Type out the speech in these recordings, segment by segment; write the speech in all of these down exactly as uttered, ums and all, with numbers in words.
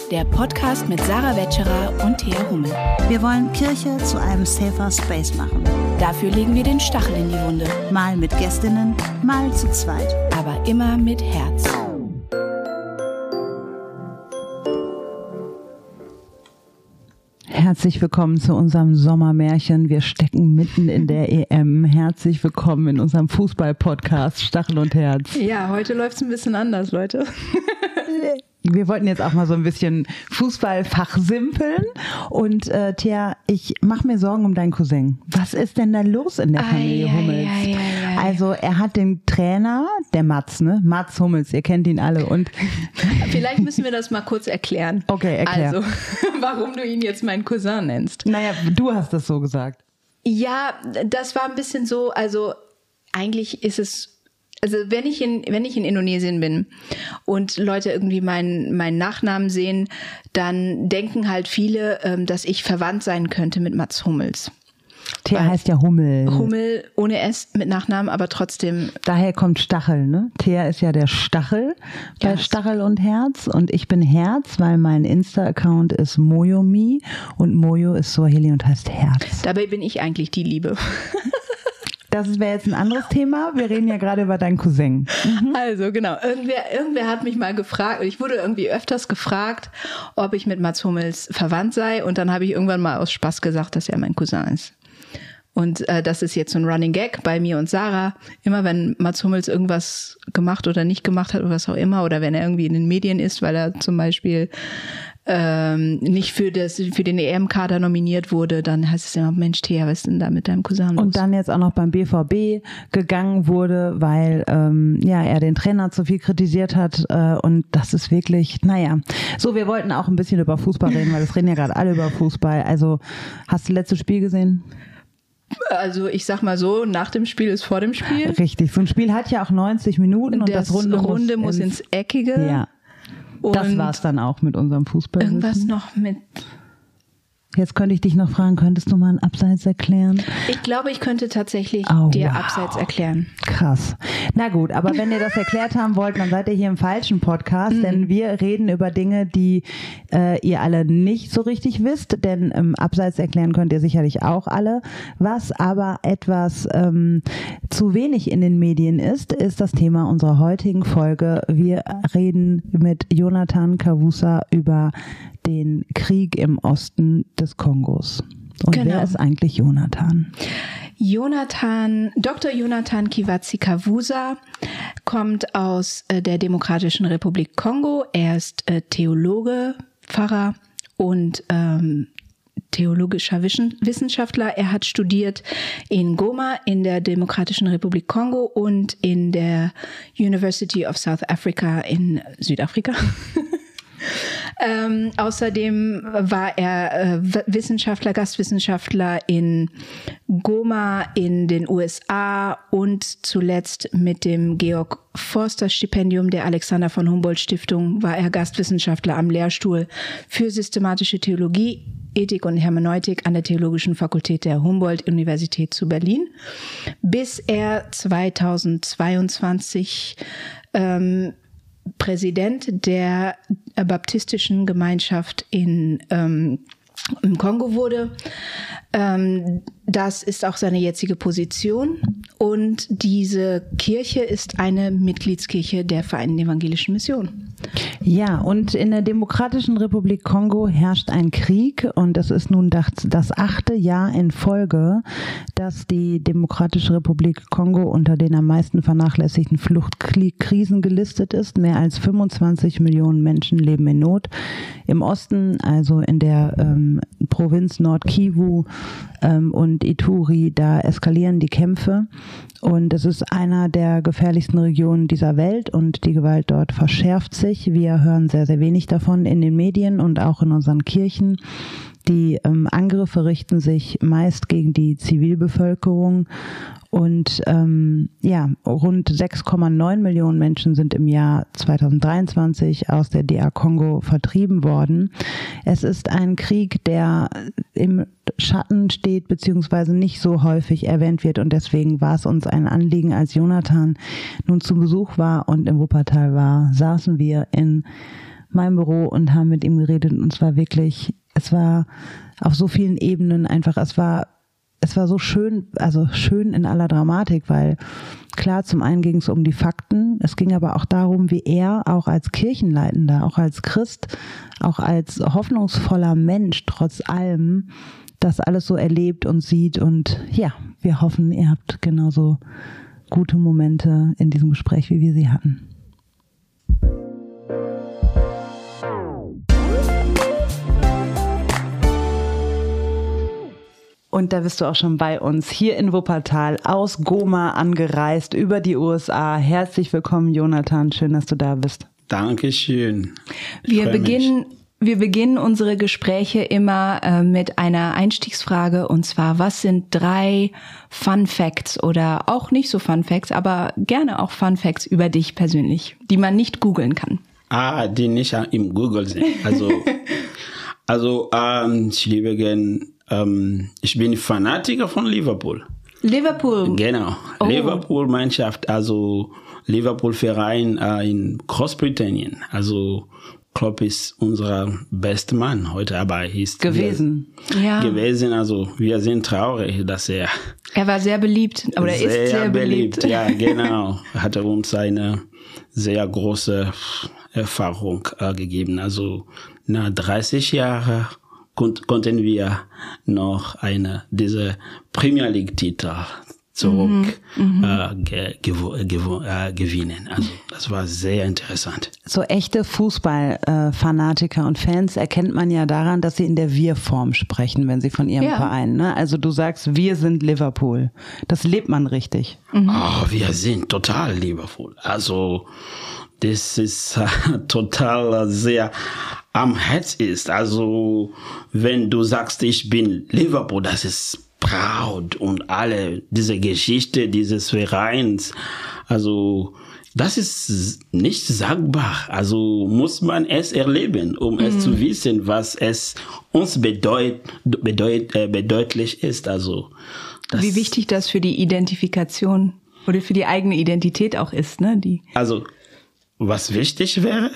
der Podcast mit Sarah Wetscherer und Thea Hummel. Wir wollen Kirche zu einem safer Space machen. Dafür legen wir den Stachel in die Wunde. Mal mit Gästinnen, mal zu zweit. Aber immer mit Herz. Herzlich willkommen zu unserem Sommermärchen. Wir stecken mitten in der E M. Herzlich willkommen in unserem Fußball-Podcast Stachel und Herz. Ja, heute läuft es ein bisschen anders, Leute. Wir wollten jetzt auch mal so ein bisschen Fußball fachsimpeln. Und äh, Thea, ich mache mir Sorgen um deinen Cousin. Was ist denn da los in der Familie ai, Hummels? Ai, ai, ai, ai. Also er hat den Trainer, der Mats, ne? Mats Hummels, ihr kennt ihn alle. Und vielleicht müssen wir das mal kurz erklären. Okay, erklär. Also, warum du ihn jetzt meinen Cousin nennst. Naja, du hast das so gesagt. Ja, das war ein bisschen so, also eigentlich ist es, also wenn ich in, wenn ich in Indonesien bin und Leute irgendwie meinen, meinen Nachnamen sehen, dann denken halt viele, ähm, dass ich verwandt sein könnte mit Mats Hummels. Thea heißt ja Hummel. Hummel ohne S mit Nachnamen, aber trotzdem. Daher kommt Stachel, ne? Thea ist ja der Stachel bei Yes. Stachel und Herz und ich bin Herz, weil mein Insta-Account ist Moyomi und Moyo ist Swahili und heißt Herz. Dabei bin ich eigentlich die Liebe. Das wäre jetzt ein anderes Thema. Wir reden ja gerade über deinen Cousin. Mhm. Also genau, irgendwer, irgendwer hat mich mal gefragt, ich wurde irgendwie öfters gefragt, ob ich mit Mats Hummels verwandt sei und dann habe ich irgendwann mal aus Spaß gesagt, dass er mein Cousin ist. Und äh, das ist jetzt so ein Running Gag bei mir und Sarah. Immer wenn Mats Hummels irgendwas gemacht oder nicht gemacht hat oder was auch immer oder wenn er irgendwie in den Medien ist, weil er zum Beispiel ähm, nicht für das für den E M-Kader nominiert wurde, dann heißt es immer, Mensch Thea, was ist denn da mit deinem Cousin los? Und dann jetzt auch noch beim B V B gegangen wurde, weil ähm, ja er den Trainer zu viel kritisiert hat äh, und das ist wirklich, naja. So, wir wollten auch ein bisschen über Fußball reden, weil es reden ja gerade alle über Fußball. Also, hast du das letzte Spiel gesehen? Also ich sag mal so, nach dem Spiel ist vor dem Spiel. Richtig, so ein Spiel hat ja auch neunzig Minuten und das, das Runde, Runde muss, muss ins, ins Eckige. Ja, und das war's dann auch mit unserem Fußball. Irgendwas noch mit... Jetzt könnte ich dich noch fragen, könntest du mal ein Abseits erklären? Ich glaube, ich könnte tatsächlich oh, dir wow. Abseits erklären. Krass. Na gut, aber wenn ihr das erklärt haben wollt, dann seid ihr hier im falschen Podcast, mhm. denn wir reden über Dinge, die äh, ihr alle nicht so richtig wisst, denn ähm, Abseits erklären könnt ihr sicherlich auch alle. Was aber etwas ähm, zu wenig in den Medien ist, ist das Thema unserer heutigen Folge. Wir reden mit Jonathan Kawusa über den Krieg im Osten des Kongos. Und genau. Wer ist eigentlich Jonathan? Jonathan, Doktor Jonathan Kiwatzi Kawusa kommt aus äh, der Demokratischen Republik Kongo. Er ist äh, Theologe, Pfarrer und ähm, theologischer Wissenschaftler. Er hat studiert in Goma in der Demokratischen Republik Kongo und in der University of South Africa in Südafrika. Ähm, außerdem war er äh, Wissenschaftler, Gastwissenschaftler in Goma in den U S A und zuletzt mit dem Georg Forster Stipendium der Alexander von Humboldt Stiftung war er Gastwissenschaftler am Lehrstuhl für systematische Theologie, Ethik und Hermeneutik an der Theologischen Fakultät der Humboldt-Universität zu Berlin, bis er zweitausendzweiundzwanzig ähm, Präsident der baptistischen Gemeinschaft in, ähm, im Kongo wurde. Ähm, das ist auch seine jetzige Position. Und diese Kirche ist eine Mitgliedskirche der Vereinten Evangelischen Mission. Ja, und in der Demokratischen Republik Kongo herrscht ein Krieg und es ist nun das, das achte Jahr in Folge, dass die Demokratische Republik Kongo unter den am meisten vernachlässigten Fluchtkrisen gelistet ist. Mehr als fünfundzwanzig Millionen Menschen leben in Not. Im Osten, also in der ähm, Provinz Nord-Kivu ähm, und Ituri, da eskalieren die Kämpfe. Und es ist einer der gefährlichsten Regionen dieser Welt und die Gewalt dort verschärft sich. Wir hören sehr, sehr wenig davon in den Medien und auch in unseren Kirchen. Die ähm, Angriffe richten sich meist gegen die Zivilbevölkerung und ähm, ja, rund sechs Komma neun Millionen Menschen sind im Jahr zweitausenddreiundzwanzig aus der D R Kongo vertrieben worden. Es ist ein Krieg, der im Schatten steht beziehungsweise nicht so häufig erwähnt wird und deswegen war es uns ein Anliegen, als Jonathan nun zu Besuch war und im Wuppertal war, saßen wir in mein Büro und haben mit ihm geredet und es war wirklich, es war auf so vielen Ebenen einfach, es war, es war so schön, also schön in aller Dramatik, weil klar, zum einen ging es um die Fakten, es ging aber auch darum, wie er auch als Kirchenleitender, auch als Christ, auch als hoffnungsvoller Mensch trotz allem das alles so erlebt und sieht und ja, wir hoffen, ihr habt genauso gute Momente in diesem Gespräch, wie wir sie hatten. Und da bist du auch schon bei uns, hier in Wuppertal, aus Goma angereist, über die U S A. Herzlich willkommen, Jonathan. Schön, dass du da bist. Dankeschön. Ich Wir beginnen, wir beginnen unsere Gespräche immer äh, mit einer Einstiegsfrage. Und zwar, was sind drei Fun Facts oder auch nicht so Fun Facts, aber gerne auch Fun Facts über dich persönlich, die man nicht googeln kann? Ah, die nicht im Google sind. Also, also ähm, ich liebe gern... Ähm, ich bin Fanatiker von Liverpool. Liverpool? Genau. Oh. Liverpool-Mannschaft, also Liverpool-Verein äh, in Großbritannien. Also Klopp ist unser bester Mann heute, aber er ist gewesen. Ja. Gewesen, also wir sind traurig, dass er... Er war sehr beliebt, oder sehr ist sehr beliebt. beliebt. Ja, genau. Hat er uns eine sehr große Erfahrung äh, gegeben. Also nach dreißig Jahren konnten wir noch eine, diese Premier League Titel zurück mhm, äh, ge, ge, ge, äh, gewinnen. Also das war sehr interessant. So echte Fußballfanatiker äh, und Fans erkennt man ja daran, dass sie in der Wir-Form sprechen, wenn sie von ihrem ja. Verein. Ne? Also du sagst, wir sind Liverpool. Das lebt man richtig. Mhm. Oh, wir sind total Liverpool. Also das ist äh, total äh, sehr am Herz ist. Also wenn du sagst, ich bin Liverpool, das ist proud und alle diese Geschichte dieses Vereins. Also das ist nicht sagbar. Also muss man es erleben, um mhm. es zu wissen, was es uns bedeut, bedeut, äh, bedeutlich ist. Also das wie wichtig das für die Identifikation oder für die eigene Identität auch ist, ne? Die also was wichtig wäre?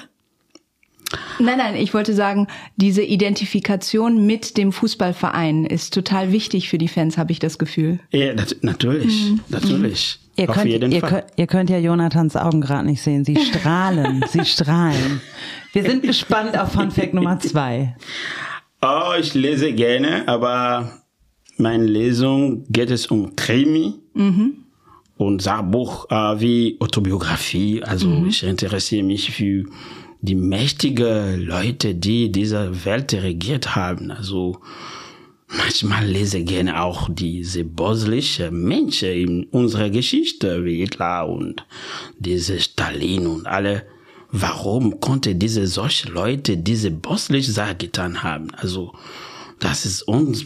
Nein, nein, ich wollte sagen, diese Identifikation mit dem Fußballverein ist total wichtig für die Fans, habe ich das Gefühl. Ja, nat- natürlich, mhm. natürlich. Ihr Auf könnt, jeden ihr, Fall. Könnt, ihr könnt ja Jonathans Augen gerade nicht sehen. Sie strahlen, sie strahlen. Wir sind gespannt auf Fun Fact Nummer zwei. Oh, ich lese gerne, aber meine Lesung geht es um Krimi. Mhm. Und Sachbuch äh, wie Autobiografie. Also mhm. ich interessiere mich für die mächtigen Leute, die diese Welt regiert haben. Also manchmal lese ich gerne auch diese bosnischen Menschen in unserer Geschichte, wie Hitler und diese Stalin und alle. Warum konnte diese solche Leute diese bosnische Sache getan haben? Also das ist uns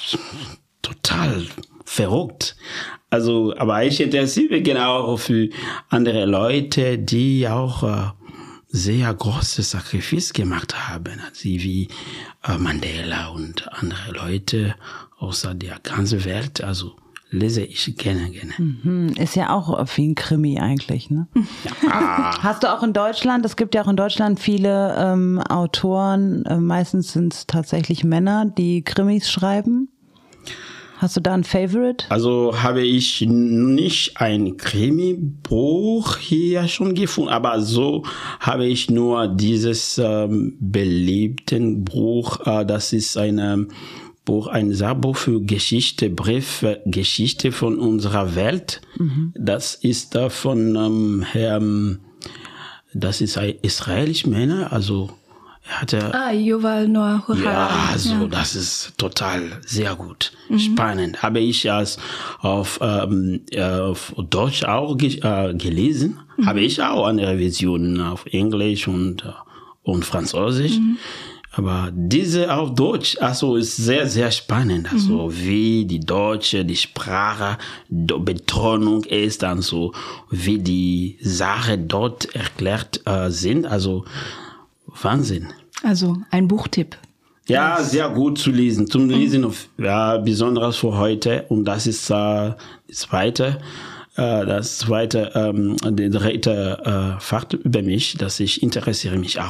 total verrückt. Also, aber ich interessiere mich genau für andere Leute, die auch äh, sehr große Sacrifice gemacht haben, also wie äh, Mandela und andere Leute aus der ganzen Welt. Also lese ich gerne, gerne. Mhm. Ist ja auch wie ein Krimi eigentlich, ne? Ja. Hast du auch in Deutschland, es gibt ja auch in Deutschland viele ähm, Autoren, äh, meistens sind es tatsächlich Männer, die Krimis schreiben. Hast du da ein Favorite? Also habe ich nicht ein Krimi-Buch hier schon gefunden, aber so habe ich nur dieses ähm, beliebten Buch, äh, das ist ein Buch, ein Sachbuch für Geschichte, Brief, Geschichte von unserer Welt. Mhm. Das ist äh, von ähm, Herrn, das ist ein israelischer Männer, also er hatte, ah, Yuval Noah Harari. Ja, also ja. das ist total sehr gut, mhm. spannend. Habe ich als auf, ähm, auf Deutsch auch ge- äh, gelesen. Mhm. Habe ich auch eine Revision auf Englisch und äh, und Französisch. Mhm. Aber diese auf Deutsch, also ist sehr sehr spannend. Also mhm. wie die deutsche die Sprache Betonung ist, also wie die Sache dort erklärt äh, sind. Also Wahnsinn. Also ein Buchtipp. Ja, sehr gut zu lesen. Zum Lesen, mhm. ja, besonders für heute. Und das ist äh, das zweite, äh, das zweite, ähm, der dritte äh, Fakt über mich, dass ich interessiere mich auch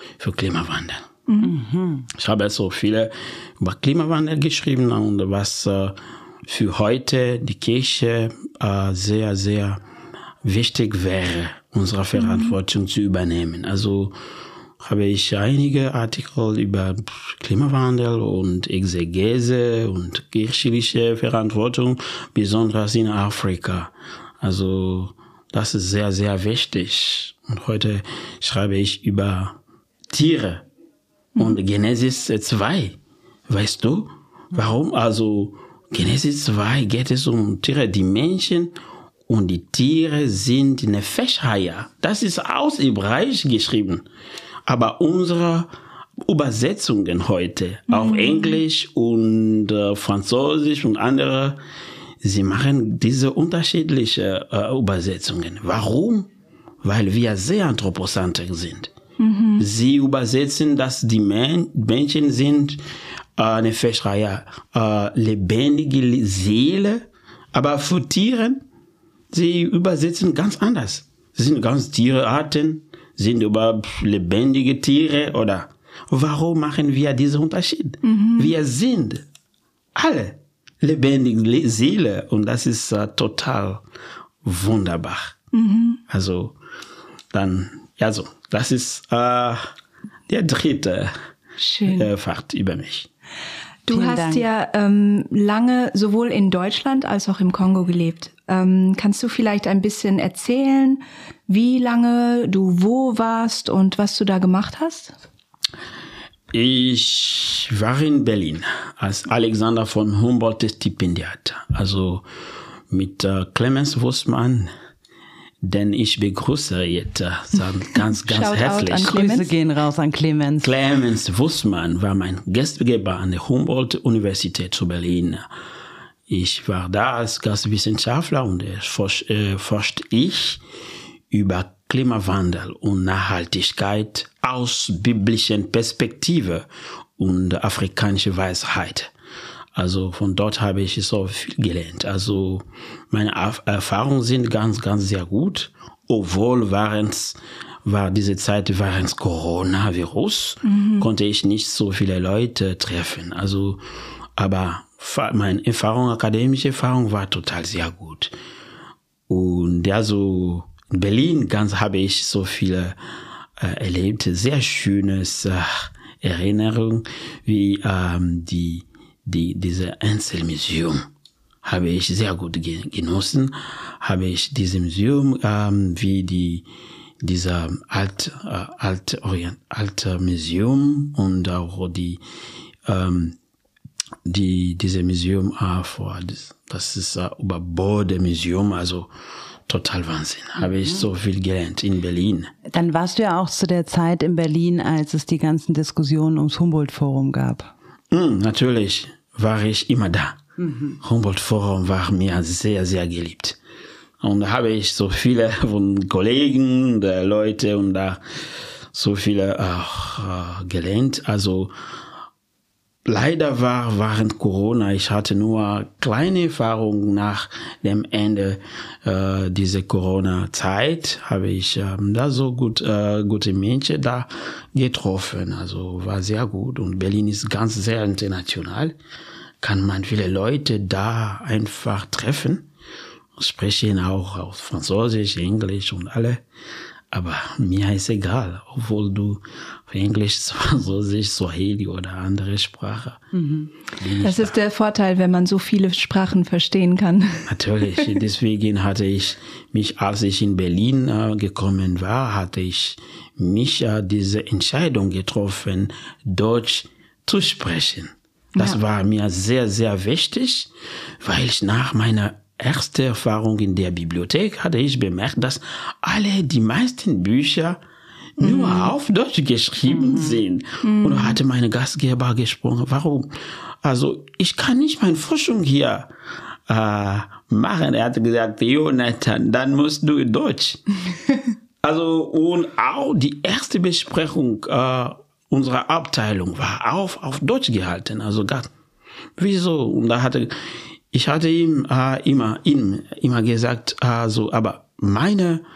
für Klimawandel. Mhm. Ich habe so viele über Klimawandel geschrieben und was äh, für heute die Kirche äh, sehr, sehr wichtig wäre, unsere Verantwortung mhm. zu übernehmen. Also habe ich einige Artikel über Klimawandel und Exegese und kirchliche Verantwortung, besonders in Afrika. Also das ist sehr, sehr wichtig. Und heute schreibe ich über Tiere und Genesis zwei. Weißt du, warum? Also Genesis zwei geht es um Tiere, die Menschen und die Tiere sind Nefesh-Haya. Das ist aus Hebräisch geschrieben. Aber unsere Übersetzungen heute mhm. auf Englisch und äh, Französisch und andere, sie machen diese unterschiedlichen äh, Übersetzungen. Warum? Weil wir sehr anthropozentrisch sind. Mhm. Sie übersetzen, dass die Men- Menschen sind äh, eine Fischreihe, äh, lebendige Seele, aber für Tiere, sie übersetzen ganz anders. Sie sind ganz Tierarten, sind über lebendige Tiere oder warum machen wir diesen Unterschied? Mhm. Wir sind alle lebendige Seele und das ist uh, total wunderbar. Mhm. Also dann, ja so, das ist uh, der dritte äh, Fakt über mich. Du Vielen hast Dank. ja ähm, lange sowohl in Deutschland als auch im Kongo gelebt. Ähm, kannst du vielleicht ein bisschen erzählen, wie lange du wo warst und was du da gemacht hast? Ich war in Berlin als Alexander von Humboldt Stipendiat, also mit äh, Clemens Wussmann, den ich begrüße jetzt äh, ganz, ganz Shout herzlich. Out an Clemens. Grüße gehen raus an Clemens. Clemens Wussmann war mein Gastgeber an der Humboldt-Universität zu Berlin. Ich war da als Gastwissenschaftler und äh, forscht, äh, forscht ich über Klimawandel und Nachhaltigkeit aus biblischen Perspektive und afrikanische Weisheit. Also von dort habe ich so viel gelernt. Also meine Erfahrungen sind ganz, ganz sehr gut. Obwohl waren's, war diese Zeit während Coronavirus, mhm. konnte ich nicht so viele Leute treffen. Also, aber meine Erfahrung, akademische Erfahrung war total sehr gut. Und ja, so in Berlin ganz habe ich so viele äh, erlebt, sehr schönes äh, Erinnerungen, wie ähm, die die diese Einzelmuseum habe ich sehr gut genossen, habe ich dieses Museum ähm, wie die dieser alt äh, alt Orient alte Museum und auch die ähm, die diese Museum äh, vor das, das ist äh, über Bode Museum, also total Wahnsinn. Mhm. Habe ich so viel gelernt in Berlin. Dann warst du ja auch zu der Zeit in Berlin, als es die ganzen Diskussionen ums Humboldt-Forum gab. Mm, natürlich war ich immer da. Mhm. Humboldt-Forum war mir sehr, sehr geliebt. Und da habe ich so viele von Kollegen, der Leute und da so viele auch äh, gelernt. Also leider war während Corona, ich hatte nur kleine Erfahrungen nach dem Ende äh, dieser Corona-Zeit, habe ich ähm, da so gut äh, gute Menschen da getroffen. Also war sehr gut und Berlin ist ganz sehr international. Kann man viele Leute da einfach treffen. Sprechen auch auf Französisch, Englisch und alle. Aber mir ist egal, obwohl du Englisch, Französisch, Swahili oder andere Sprache. Mhm. Das ist da. Der Vorteil, wenn man so viele Sprachen verstehen kann. Natürlich. Deswegen hatte ich mich, als ich in Berlin äh, gekommen war, hatte ich mich äh, diese Entscheidung getroffen, Deutsch zu sprechen. Das ja. war mir sehr, sehr wichtig, weil ich nach meiner erste Erfahrung in der Bibliothek hatte ich bemerkt, dass alle, die meisten Bücher nur mm. auf Deutsch geschrieben mm. sind. Mm. Und da hatte meine Gastgeber gesprochen, warum? Also ich kann nicht meine Forschung hier äh, machen. Er hat gesagt, Jonathan, dann musst du in Deutsch. Also und auch die erste Besprechung äh, unserer Abteilung war auf, auf Deutsch gehalten. Also gar, wieso? Und da hatte Ich hatte ihm äh, immer, ihm immer gesagt, also, aber meine,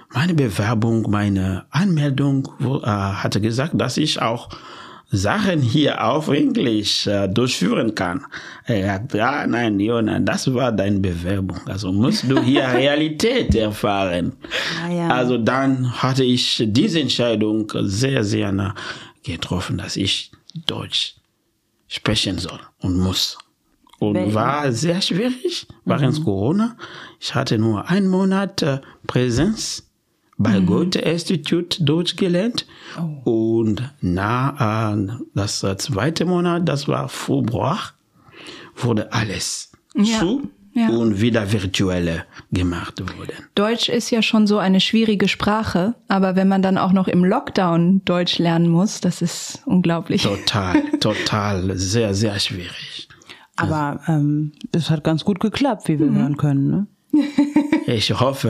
meine Bewerbung, meine Anmeldung wo, äh, hatte gesagt, dass ich auch Sachen hier auf Englisch äh, durchführen kann. Er hat, ja, nein, Jona, das war deine Bewerbung. Also musst du hier Realität erfahren. Ah, ja. Also dann hatte ich diese Entscheidung sehr, sehr nah getroffen, dass ich Deutsch sprechen soll und muss. Und Welchen? War sehr schwierig, während mhm. Corona. Ich hatte nur einen Monat äh, Präsenz bei mhm. Goethe-Institut Deutsch gelernt. Oh. Und na, äh, das äh, zweite Monat, das war Februar, wurde alles ja. zu ja. und wieder virtuelle gemacht wurde. Deutsch ist ja schon so eine schwierige Sprache, aber wenn man dann auch noch im Lockdown Deutsch lernen muss, das ist unglaublich. Total, total, sehr, sehr schwierig. Aber ähm, es hat ganz gut geklappt, wie wir mhm. hören können, ne? Ich hoffe.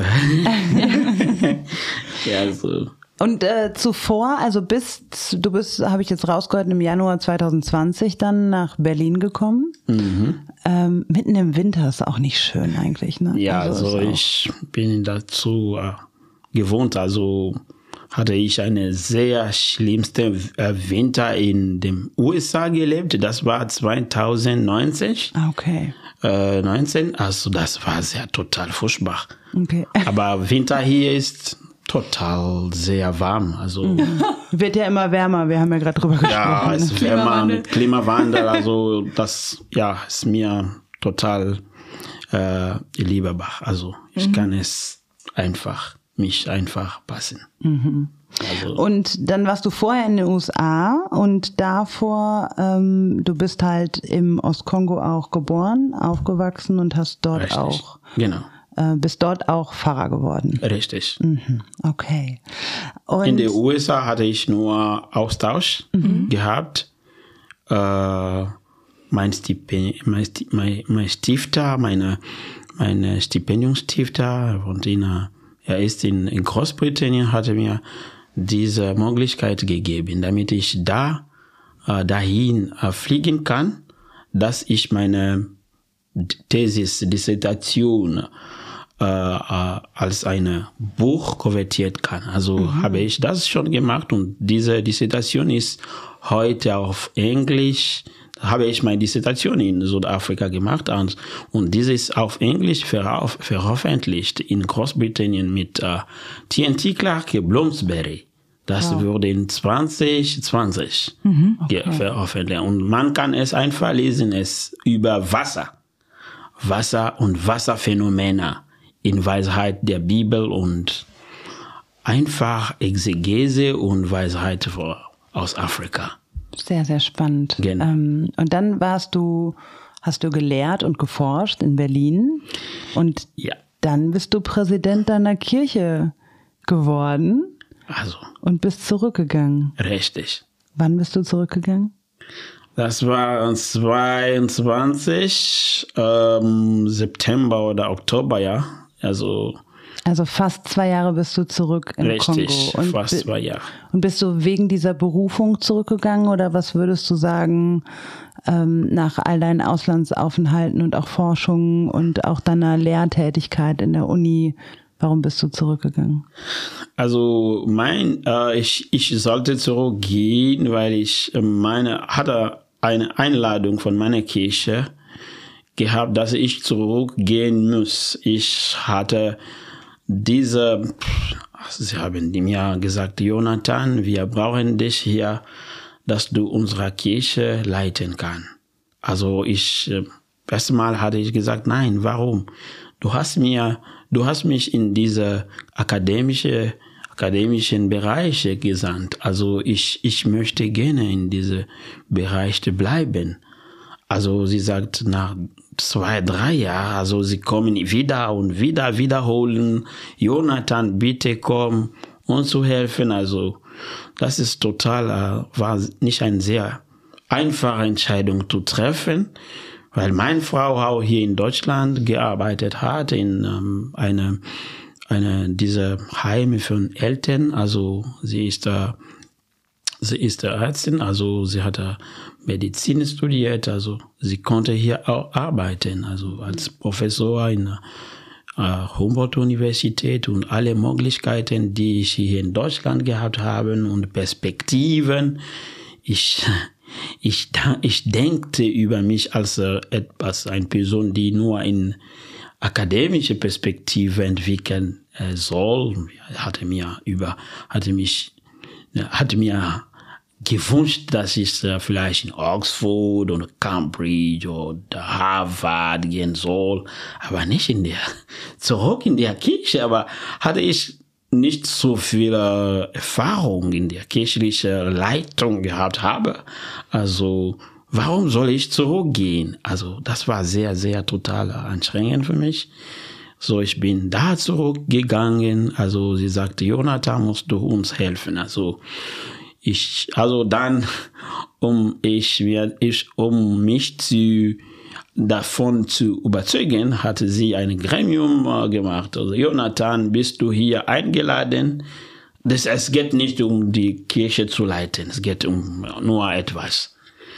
Ja, so. Und äh, zuvor, also bist du bist, habe ich jetzt rausgehört, im Januar zwanzig zwanzig dann nach Berlin gekommen. Mhm. Ähm, mitten im Winter ist auch nicht schön eigentlich, ne? Ja, also, also ich bin dazu äh, gewohnt. Also hatte ich eine sehr schlimmste äh, Winter in den U S A gelebt. Das war zwanzig neunzehn. Okay. Äh, neunzehn, also das war sehr total furchtbar. Okay. Aber Winter hier ist total sehr warm. Also mhm. Wird ja immer wärmer, wir haben ja gerade drüber gesprochen. Ja, es ist wärmer mit Klimawandel, also das ja ist mir total äh, lieber. Also ich mhm. kann es einfach, mich einfach passen. Mhm. Also. Und dann warst du vorher in den U S A und davor, ähm, du bist halt im Ostkongo auch geboren, aufgewachsen und hast dort Richtig. auch, genau. äh, bist dort auch Pfarrer geworden. Richtig. Mhm. Okay. Und in den U S A hatte ich nur Austausch mhm. gehabt. Äh, mein, Stipend, mein, mein, mein Stifter, meine, meine Stipendiumsstifter, von denen er ist in, in Großbritannien, hatte mir diese Möglichkeit gegeben, damit ich da äh, dahin äh, fliegen kann, dass ich meine Thesis, Dissertation äh, äh, als ein Buch konvertiert kann. Also mhm. habe ich das schon gemacht und diese Dissertation ist heute auf Englisch. Habe ich meine Dissertation in Südafrika gemacht und, und diese ist auf Englisch verauf, veröffentlicht in Großbritannien mit äh, T N T Clarke Bloomsbury. Das wow. wurde in zwanzig zwanzig mhm, okay. veröffentlicht. Und man kann es einfach lesen, es über Wasser. Wasser und Wasserphänomene in Weisheit der Bibel und einfach Exegese und Weisheit vor, aus Afrika. Sehr, sehr spannend. Genau. Ähm, und dann warst du, hast du gelehrt und geforscht in Berlin und ja. dann bist du Präsident deiner Kirche geworden. Also. Und bist zurückgegangen. Richtig. Wann bist du zurückgegangen? Das war zweiundzwanzig ähm, September oder Oktober, ja. Also. Also fast zwei Jahre bist du zurück im richtig, Kongo. Und fast zwei Jahre. Und bist du wegen dieser Berufung zurückgegangen oder was würdest du sagen, ähm, nach all deinen Auslandsaufenthalten und auch Forschungen und auch deiner Lehrtätigkeit in der Uni, warum bist du zurückgegangen? Also mein, äh, ich, ich sollte zurückgehen, weil ich meine, hatte eine Einladung von meiner Kirche gehabt, dass ich zurückgehen muss. Ich hatte diese, sie haben mir gesagt, Jonathan, wir brauchen dich hier, dass du unsere Kirche leiten kannst. Also ich, erstmal hatte ich gesagt, nein, warum? Du hast mir, du hast mich in diese akademische, akademischen Bereiche gesandt. Also ich, ich möchte gerne in diese Bereiche bleiben. Also sie sagt, nach zwei, drei Jahren, also sie kommen wieder und wieder wiederholen, Jonathan, bitte komm, uns zu helfen. Also das ist total, war nicht eine sehr einfache Entscheidung zu treffen, weil meine Frau auch hier in Deutschland gearbeitet hat, in ähm, eine, eine dieser Heime für Eltern. Also sie ist da, sie ist Ärztin, also sie hat Medizin studiert, also sie konnte hier auch arbeiten, also als Professor in Humboldt-Universität und alle Möglichkeiten, die ich hier in Deutschland gehabt habe und Perspektiven. Ich, ich, ich denkte über mich als etwas, eine Person, die nur in akademische Perspektive entwickeln soll. Hatte mir über, hatte mich, hatte mir gewünscht, dass ich äh, vielleicht in Oxford oder Cambridge oder Harvard gehen soll, aber nicht in der, zurück in der Kirche, aber hatte ich nicht so viel äh, Erfahrung in der kirchlichen Leitung gehabt habe. Also, warum soll ich zurückgehen? Also, das war sehr, sehr total anstrengend für mich. So, ich bin da zurückgegangen. Also, sie sagte, Jonathan, musst du uns helfen. Also, Ich, also dann, um ich mir, ich, um mich zu, davon zu überzeugen, hatte sie ein Gremium äh, gemacht. Also, Jonathan, bist du hier eingeladen? Das, es geht nicht um die Kirche zu leiten, es geht um nur etwas.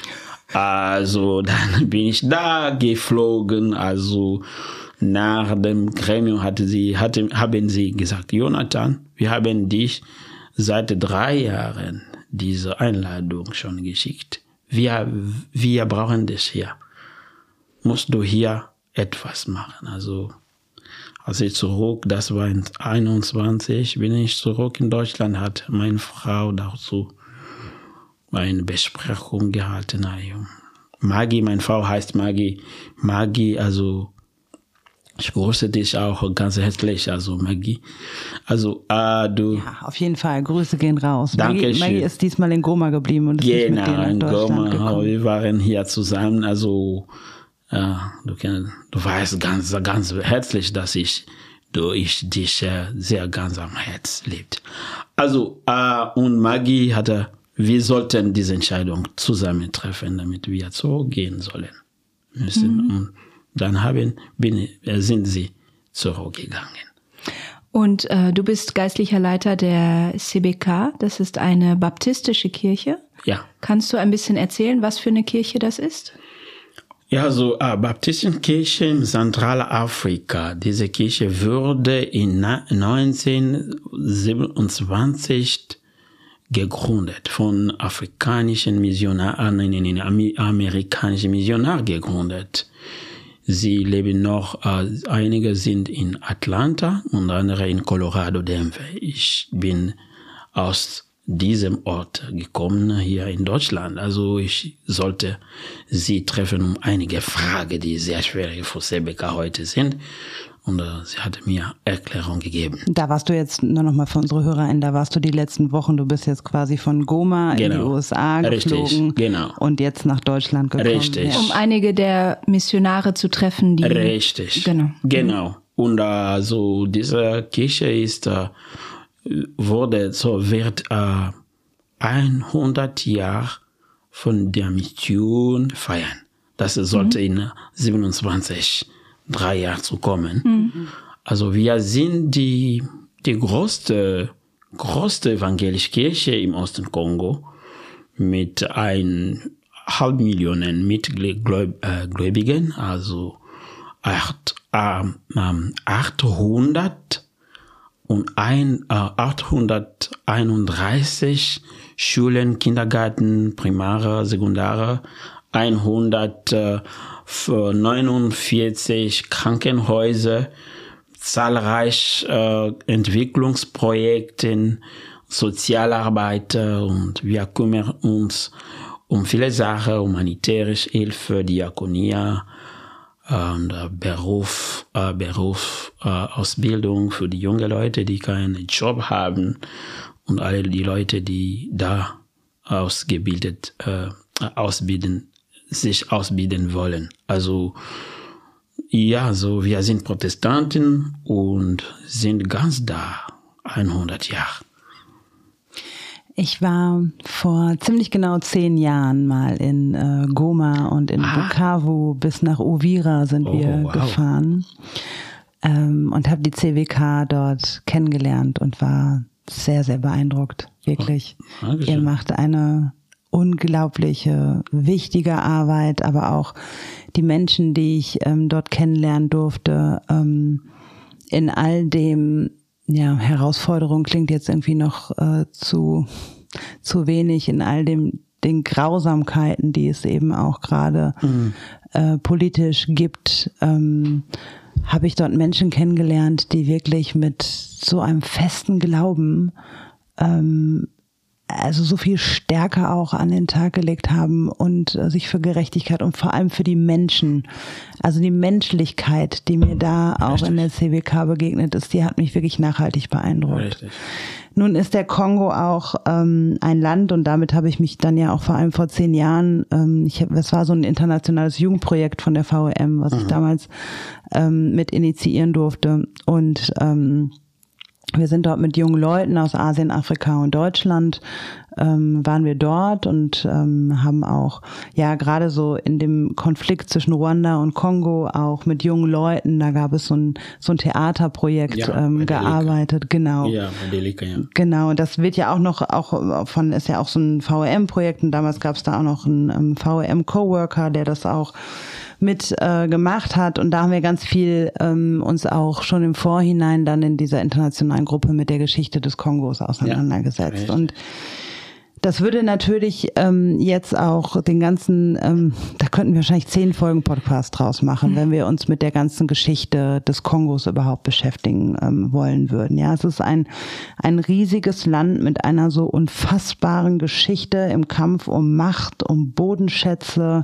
Also, dann bin ich da geflogen, also, nach dem Gremium hatte sie, hatte, haben sie gesagt, Jonathan, wir haben dich seit drei Jahren diese Einladung schon geschickt. Wir, wir brauchen das hier. Musst du hier etwas machen. Also, als ich zurück, das war in einundzwanzig, bin ich zurück in Deutschland, hat meine Frau dazu eine Besprechung gehalten. Maggie, meine Frau heißt Maggie. Maggie, also, ich grüße dich auch ganz herzlich, also Maggie. Also, äh, du. Ja, auf jeden Fall. Grüße gehen raus. Danke Maggie, Maggie ist diesmal in Goma geblieben und ist genau, nicht mit dir nach in Deutschland Goma. gekommen. Wir waren hier zusammen. Also, äh, du, kann, du weißt ganz, ganz herzlich, dass ich, du, ich dich äh, sehr ganz am Herz liebt. Also, äh, und Maggie hatte, wir sollten diese Entscheidung zusammen treffen, damit wir zurückgehen sollen müssen. Mhm. Und dann haben, bin, sind sie zurückgegangen. Und äh, du bist geistlicher Leiter der C B K, das ist eine baptistische Kirche. Ja. Kannst du ein bisschen erzählen, was für eine Kirche das ist? Ja, so äh, Baptistenkirche in Zentralafrika. Diese Kirche wurde in neunzehnhundertsiebenundzwanzig gegründet, von afrikanischen Missionaren, nein, nein, nein, amerikanischen Missionaren gegründet. Sie leben noch, äh, einige sind in Atlanta und andere in Colorado, Denver. Ich bin aus diesem Ort gekommen, hier in Deutschland. Also ich sollte sie treffen um einige Fragen, die sehr schwierig für C B K heute sind. Und äh, sie hatte mir Erklärung gegeben. Da warst du jetzt, nur noch mal für unsere HörerInnen, da warst du die letzten Wochen, du bist jetzt quasi von Goma genau. in die U S A geflogen. Richtig, genau. Und jetzt nach Deutschland gekommen. Richtig. Ja. Um einige der Missionare zu treffen, die... Richtig. Genau. Genau. Und also diese Kirche ist, äh, wurde, so wird äh, hundert Jahre von der Mission feiern. Das sollte mhm. in siebenundzwanzig drei Jahre zu kommen. Mhm. Also wir sind die, die größte, größte evangelische Kirche im Osten Kongo mit ein halb Millionen Mitgläubigen, also acht, äh, achthundert und ein, äh, achthunderteinunddreißig Schulen, Kindergarten, Primare, Sekundare, hundertneunundvierzig Krankenhäuser, zahlreich äh, Entwicklungsprojekte, Sozialarbeiter, und wir kümmern uns um viele Sachen, humanitärische Hilfe, Diakonie, ähm, Beruf, äh, Beruf, äh, Ausbildung für die jungen Leute, die keinen Job haben, und alle die Leute, die da ausgebildet, äh, ausbilden, sich ausbilden wollen. Also, ja, so, wir sind Protestanten und sind ganz da, hundert Jahre. Ich war vor ziemlich genau zehn Jahren mal in äh, Goma und in ah. Bukavu, bis nach Uvira sind oh, wir wow. gefahren ähm, und habe die C W K dort kennengelernt und war sehr, sehr beeindruckt, wirklich. Oh, ihr macht eine unglaubliche, wichtige Arbeit, aber auch die Menschen, die ich ähm, dort kennenlernen durfte, ähm, in all dem, ja, Herausforderung klingt jetzt irgendwie noch äh, zu, zu wenig, in all dem, den Grausamkeiten, die es eben auch gerade mhm. äh, politisch gibt, ähm, habe ich dort Menschen kennengelernt, die wirklich mit so einem festen Glauben ähm, also so viel Stärke auch an den Tag gelegt haben und äh, sich für Gerechtigkeit und vor allem für die Menschen, also die Menschlichkeit, die mir da auch Richtig. in der C W K begegnet ist, die hat mich wirklich nachhaltig beeindruckt. Richtig. Nun ist der Kongo auch ähm, ein Land, und damit habe ich mich dann ja auch vor allem vor zehn Jahren, ähm, ich hab, das war so ein internationales Jugendprojekt von der V E M, was mhm. ich damals ähm, mit initiieren durfte, und ähm, wir sind dort mit jungen Leuten aus Asien, Afrika und Deutschland, ähm, waren wir dort und ähm, haben auch, ja, gerade so in dem Konflikt zwischen Ruanda und Kongo auch mit jungen Leuten, da gab es so ein, so ein Theaterprojekt ja, ähm, gearbeitet, genau. Ja, bei Delika, ja. Genau, und das wird ja auch noch, auch von, ist ja auch so ein V E M-Projekt, und damals gab es da auch noch einen ähm, V E M-Coworker, der das auch mit äh, gemacht hat, und da haben wir ganz viel ähm, uns auch schon im Vorhinein dann in dieser internationalen Gruppe mit der Geschichte des Kongos auseinandergesetzt. Ja, und das würde natürlich ähm, jetzt auch den ganzen, ähm, da könnten wir wahrscheinlich zehn Folgen Podcast draus machen, mhm. wenn wir uns mit der ganzen Geschichte des Kongos überhaupt beschäftigen ähm, wollen würden. Ja, es ist ein ein riesiges Land mit einer so unfassbaren Geschichte im Kampf um Macht, um Bodenschätze.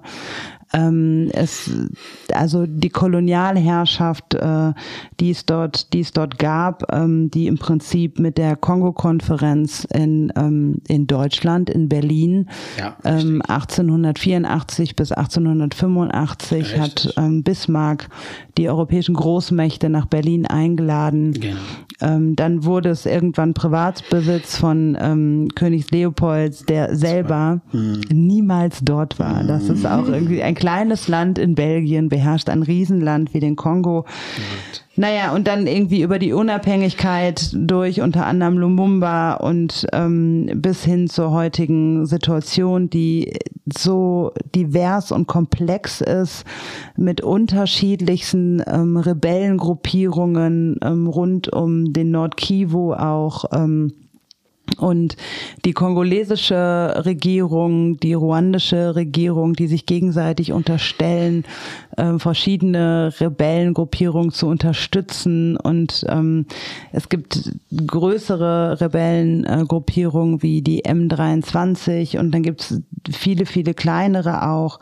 Ähm, es, also die Kolonialherrschaft, äh, die es dort, die es dort gab, ähm, die im Prinzip mit der Kongo-Konferenz in ähm, in Deutschland, in Berlin, ja, ähm, achtzehnhundertvierundachtzig bis achtzehnhundertfünfundachtzig richtig. hat ähm, Bismarck die europäischen Großmächte nach Berlin eingeladen. Genau. Ähm, dann wurde es irgendwann Privatbesitz von ähm, König Leopolds, der selber mhm. niemals dort war. Das ist auch irgendwie ein kleines Land in Belgien, beherrscht ein Riesenland wie den Kongo. Mhm. Naja, und dann irgendwie über die Unabhängigkeit durch unter anderem Lumumba und ähm, bis hin zur heutigen Situation, die so divers und komplex ist, mit unterschiedlichsten ähm, Rebellengruppierungen ähm, rund um den Nord-Kivu auch, ähm, und die kongolesische Regierung, die ruandische Regierung, die sich gegenseitig unterstellen, äh, verschiedene Rebellengruppierungen zu unterstützen. Und ähm, es gibt größere Rebellengruppierungen wie die M dreiundzwanzig, und dann gibt es viele, viele kleinere auch.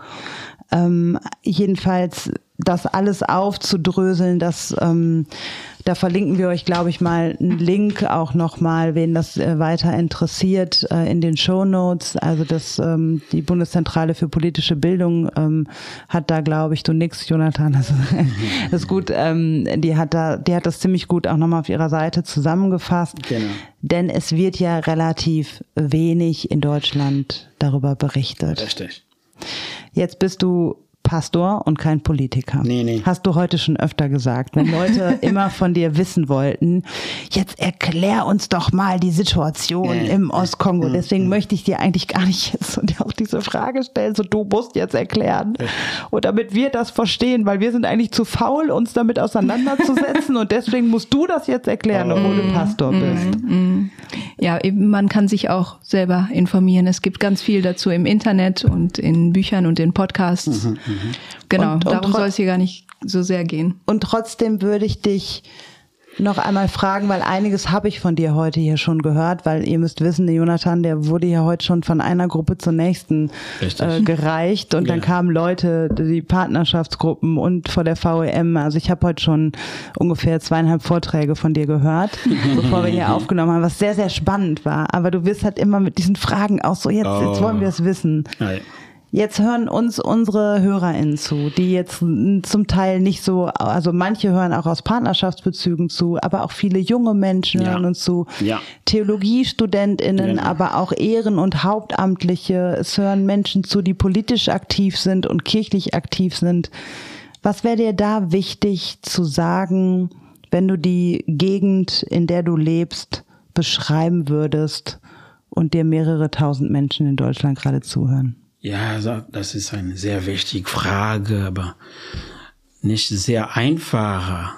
Ähm, jedenfalls das alles aufzudröseln, das ähm, da verlinken wir euch, glaube ich, mal einen Link auch nochmal, wen das äh, weiter interessiert, äh, in den Shownotes. Also das ähm, die Bundeszentrale für politische Bildung ähm, hat da, glaube ich, du nix, Jonathan, das, das ist gut, ähm, die hat da, die hat das ziemlich gut auch nochmal auf ihrer Seite zusammengefasst. Genau. Denn es wird ja relativ wenig in Deutschland darüber berichtet. Richtig. Jetzt bist du Pastor und kein Politiker. Nee, nee. Hast du heute schon öfter gesagt, wenn Leute immer von dir wissen wollten, jetzt erklär uns doch mal die Situation nee. im Ostkongo. Deswegen mhm. möchte ich dir eigentlich gar nicht jetzt auch diese Frage stellen, so du musst jetzt erklären. Und damit wir das verstehen, weil wir sind eigentlich zu faul, uns damit auseinanderzusetzen, und deswegen musst du das jetzt erklären, obwohl du Pastor bist. Mhm. Ja, eben, man kann sich auch selber informieren. Es gibt ganz viel dazu im Internet und in Büchern und in Podcasts. Mhm. Genau, und, und darum soll es hier gar nicht so sehr gehen. Und trotzdem würde ich dich noch einmal fragen, weil einiges habe ich von dir heute hier schon gehört, weil ihr müsst wissen, der Jonathan, der wurde ja heute schon von einer Gruppe zur nächsten äh, gereicht, und ja. dann kamen Leute, die Partnerschaftsgruppen und vor der V E M. Also ich habe heute schon ungefähr zweieinhalb Vorträge von dir gehört, bevor wir hier aufgenommen haben, was sehr, sehr spannend war. Aber du wirst halt immer mit diesen Fragen auch so, jetzt, oh. jetzt wollen wir es wissen. Nein. Jetzt hören uns unsere HörerInnen zu, die jetzt zum Teil nicht so, also manche hören auch aus Partnerschaftsbezügen zu, aber auch viele junge Menschen ja. hören uns zu, ja. TheologiestudentInnen, ja. aber auch Ehren- und Hauptamtliche. Es hören Menschen zu, die politisch aktiv sind und kirchlich aktiv sind. Was wäre dir da wichtig zu sagen, wenn du die Gegend, in der du lebst, beschreiben würdest und dir mehrere tausend Menschen in Deutschland gerade zuhören? Ja, das ist eine sehr wichtige Frage, aber nicht sehr einfache.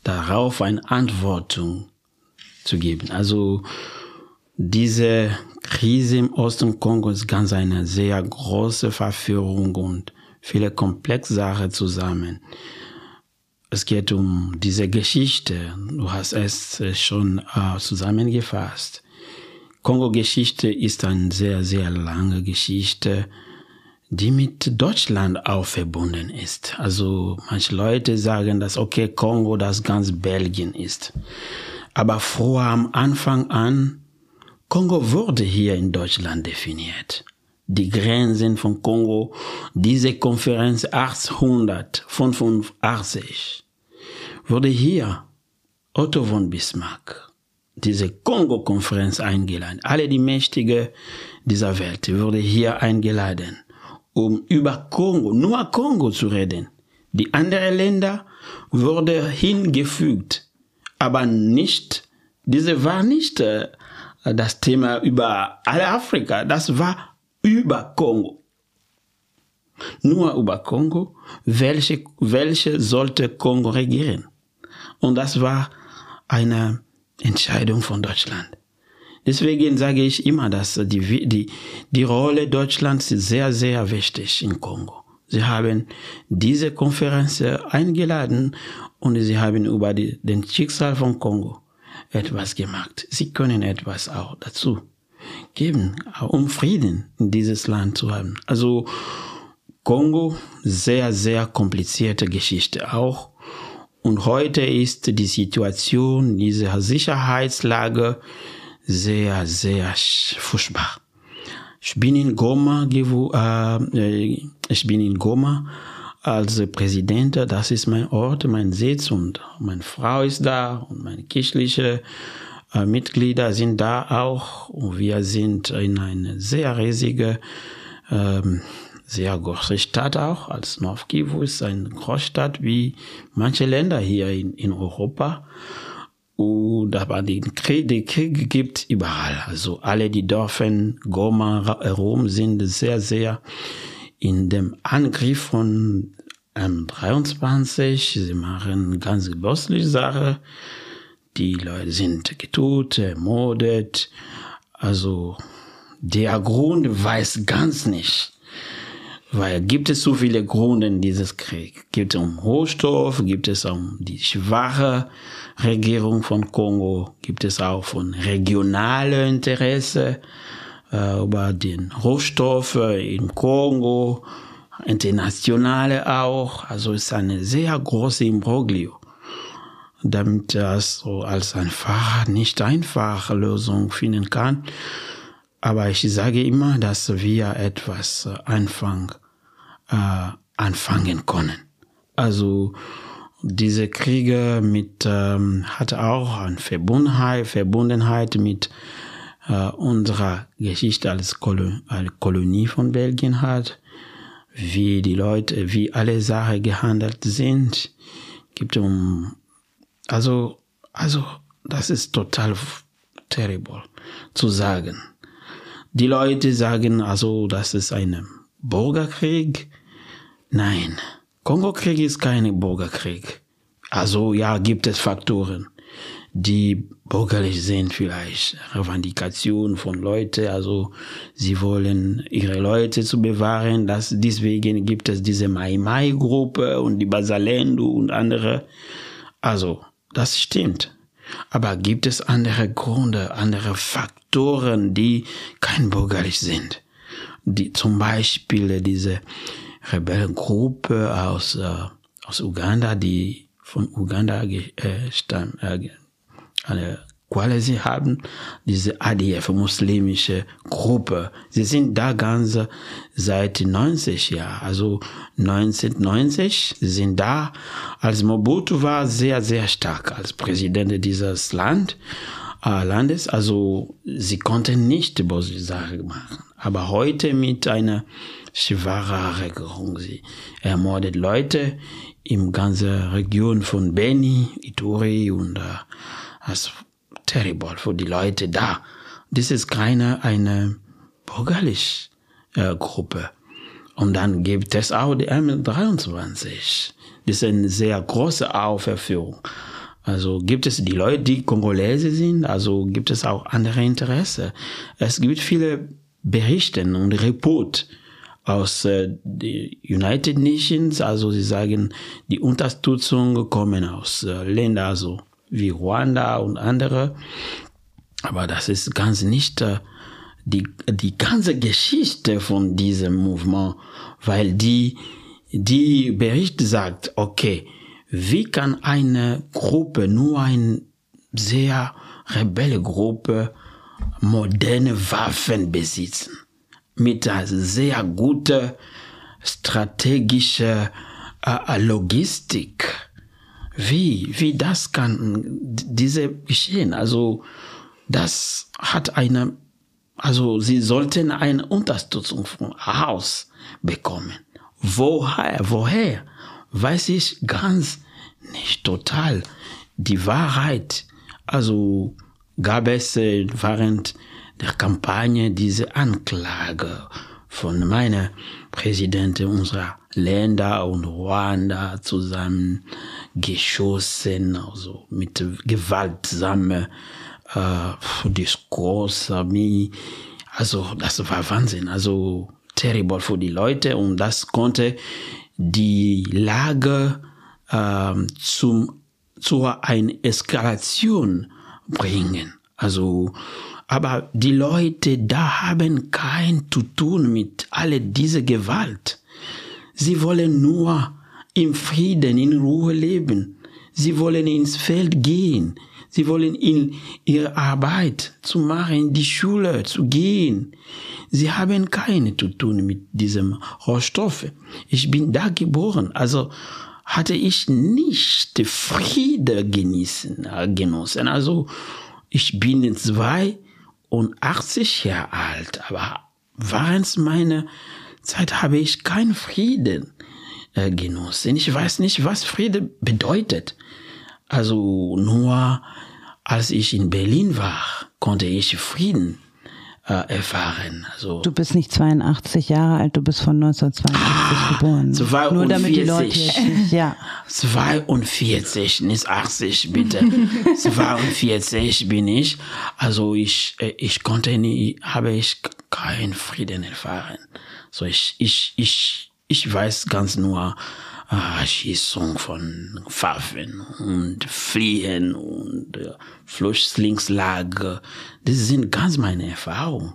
darauf eine Antwort zu geben. Also diese Krise im Osten Kongo ist ganz eine sehr große Verführung und viele komplexe Sachen zusammen. Es geht um diese Geschichte. Du hast es schon äh, zusammengefasst. Kongo-Geschichte ist eine sehr, sehr lange Geschichte, die mit Deutschland auch verbunden ist. Also manche Leute sagen, dass okay, Kongo das ganz Belgien ist. Aber vorher am Anfang an, Kongo wurde hier in Deutschland definiert. Die Grenzen von Kongo, diese Konferenz achtzehnhundertfünfundachtzig, wurde hier Otto von Bismarck, diese Kongo-Konferenz eingeladen. Alle die Mächtigen dieser Welt wurde hier eingeladen, um über Kongo, nur Kongo zu reden. Die anderen Länder wurden hingefügt, aber nicht, diese war nicht äh, das Thema über alle Afrika, das war über Kongo. Nur über Kongo, welche, welche sollte Kongo regieren? Und das war eine Entscheidung von Deutschland. Deswegen sage ich immer, dass die, die, die Rolle Deutschlands ist sehr, sehr wichtig in Kongo. Sie haben diese Konferenz eingeladen und sie haben über die, den Schicksal von Kongo etwas gemacht. Sie können etwas auch dazu geben, um Frieden in dieses Land zu haben. Also Kongo, sehr, sehr komplizierte Geschichte auch. Und heute ist die Situation, diese Sicherheitslage sehr, sehr furchtbar. Ich bin in Goma, äh, ich bin in Goma als Präsident. Das ist mein Ort, mein Sitz und meine Frau ist da und meine kirchliche äh, Mitglieder sind da auch. Und wir sind in einer sehr riesige, ähm, sehr große Stadt auch, als Nord Kivu ist eine Großstadt wie manche Länder hier in, in Europa. Und aber den Krieg, die Kriege gibt überall. Also alle die Dörfer Goma herum sind sehr, sehr in dem Angriff von M dreiundzwanzig. Sie machen ganz bösliche Sachen. Die Leute sind getötet, ermordet. Also der Grund weiß ganz nicht. Weil gibt es so viele Gründe in dieses Krieg. Gibt es um Rohstoff, gibt es um die schwache Regierung von Kongo, gibt es auch von regionalen Interesse äh, über den Rohstoff in Kongo, internationale auch. Also es ist eine sehr große Imbroglio, damit das so als einfach nicht einfache Lösung finden kann. Aber ich sage immer, dass wir etwas anfangen Äh, anfangen können. Also diese Kriege mit ähm, hat auch eine Verbundenheit, Verbundenheit mit äh, unserer Geschichte als, Kolo- als Kolonie von Belgien hat, wie die Leute, wie alle Sachen gehandelt sind. Gibt um also also das ist total terrible zu sagen. Die Leute sagen also, das ist ein Bürgerkrieg. Nein, Kongo-Krieg ist kein Bürgerkrieg. Also ja, gibt es Faktoren, die bürgerlich sind vielleicht. Revendikation von Leuten, also sie wollen ihre Leute zu bewahren. Das, deswegen gibt es diese Mai-Mai-Gruppe und die Bazalendo und andere. Also, das stimmt. Aber gibt es andere Gründe, andere Faktoren, die kein bürgerlich sind? Die, zum Beispiel diese Rebellengruppe aus, äh, aus Uganda, die von Uganda äh, stammt, äh, eine Quelle sie haben, diese A D F, muslimische Gruppe. Sie sind da ganz seit neunzig Jahren, also neunzehnhundertneunzig, sie sind da, als Mobutu war sehr, sehr stark als Präsident dieses Land, äh, Landes, also sie konnten nicht böse Sachen machen. Aber heute mit einer schwachen Regierung, sie ermordet Leute im ganzen Region von Beni, Ituri und äh, das ist terrible für die Leute da. Das ist keine eine bürgerliche äh, Gruppe. Und dann gibt es auch die M dreiundzwanzig. Das ist eine sehr große Aufführung. Also gibt es die Leute, die Kongolese sind, also gibt es auch andere Interessen. Es gibt viele Berichte und Reporte aus äh, den United Nations, also sie sagen, die Unterstützung kommen aus äh, Ländern also wie Ruanda und andere. Aber das ist ganz nicht äh, die, die ganze Geschichte von diesem Movement, weil die, die Bericht sagt, okay, wie kann eine Gruppe, nur eine sehr rebelle Gruppe, moderne Waffen besitzen? Mit einer sehr guten strategischen äh, Logistik. Wie, wie das kann diese geschehen? Also, das hat eine, also, sie sollten eine Unterstützung vom Haus bekommen. Woher, woher? Weiß ich ganz nicht total. Die Wahrheit, also gab es während der Kampagne diese Anklage von meiner Präsidentin unserer Länder und Ruanda zusammen geschossen, also mit gewaltsamen äh, Diskurs. Also das war Wahnsinn, also terrible für die Leute und das konnte die Lage äh, zum, zu einer Eskalation bringen. Also, aber die Leute da haben kein zu tun mit all dieser Gewalt. Sie wollen nur im Frieden, in Ruhe leben. Sie wollen ins Feld gehen. Sie wollen in ihre Arbeit zu machen, in die Schule zu gehen. Sie haben keine zu tun mit diesem Rohstoff. Ich bin da geboren, also hatte ich nicht Friede genießen, äh, genossen. Also ich bin zweiundachtzig Jahre alt, aber während meiner Zeit habe ich keinen Frieden äh, genossen. Ich weiß nicht, was Friede bedeutet. Also nur als ich in Berlin war, konnte ich Frieden äh, erfahren. Also du bist nicht zweiundachtzig Jahre alt, du bist von neunzehnhundertzweiundachtzig ah, geboren. zweiundvierzig. Nur damit die Leute jetzt nicht, ja. zweiundvierzig, nicht achtzig, bitte. zweiundvierzig bin ich. Also ich, ich konnte nie, habe ich keinen Frieden erfahren. So ich, ich, ich, ich weiß ganz nur, Ah, Schießung von Waffen und Fliehen und äh, Flüchtlingslager. Das sind ganz meine Erfahrungen.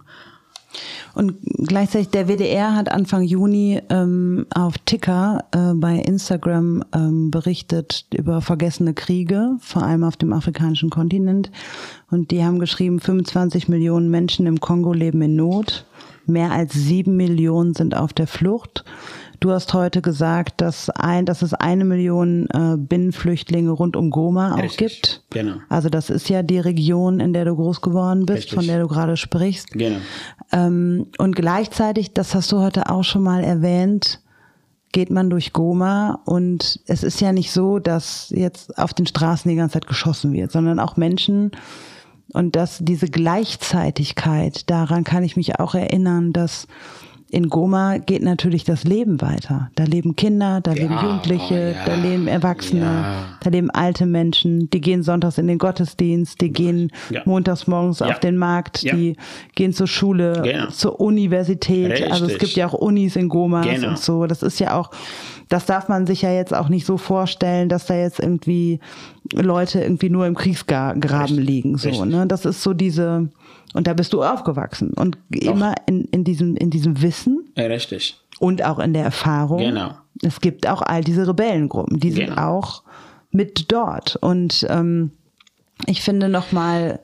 Und gleichzeitig der W D R hat Anfang Juni ähm, auf Ticker äh, bei Instagram ähm, berichtet über vergessene Kriege, vor allem auf dem afrikanischen Kontinent. Und die haben geschrieben, fünfundzwanzig Millionen Menschen im Kongo leben in Not. Mehr als sieben Millionen sind auf der Flucht. Du hast heute gesagt, dass ein, dass es eine Million äh, Binnenflüchtlinge rund um Goma auch Richtig. gibt. Genau. Also das ist ja die Region, in der du groß geworden bist, Richtig. von der du gerade sprichst. Genau. Ähm, und gleichzeitig, das hast du heute auch schon mal erwähnt, geht man durch Goma und es ist ja nicht so, dass jetzt auf den Straßen die ganze Zeit geschossen wird, sondern auch Menschen. Und dass diese Gleichzeitigkeit, daran kann ich mich auch erinnern, dass in Goma geht natürlich das Leben weiter. Da leben Kinder, da Ja, leben Jugendliche, ja, da leben Erwachsene, ja. da leben alte Menschen, die gehen sonntags in den Gottesdienst, die gehen Ja. montags morgens Ja. auf den Markt, Ja. die gehen zur Schule, Genau. zur Universität. Richtig. Also es gibt ja auch Unis in Goma Genau. und so. Das ist ja auch, das darf man sich ja jetzt auch nicht so vorstellen, dass da jetzt irgendwie Leute irgendwie nur im Kriegsgraben Richtig. liegen. So, Richtig. ne? Das ist so diese, und da bist du aufgewachsen und Doch. immer in, in diesem, in diesem Wissen Ja, richtig. und auch in der Erfahrung. Genau. Es gibt auch all diese Rebellengruppen, die sind Genau. auch mit dort. Und ähm, ich finde nochmal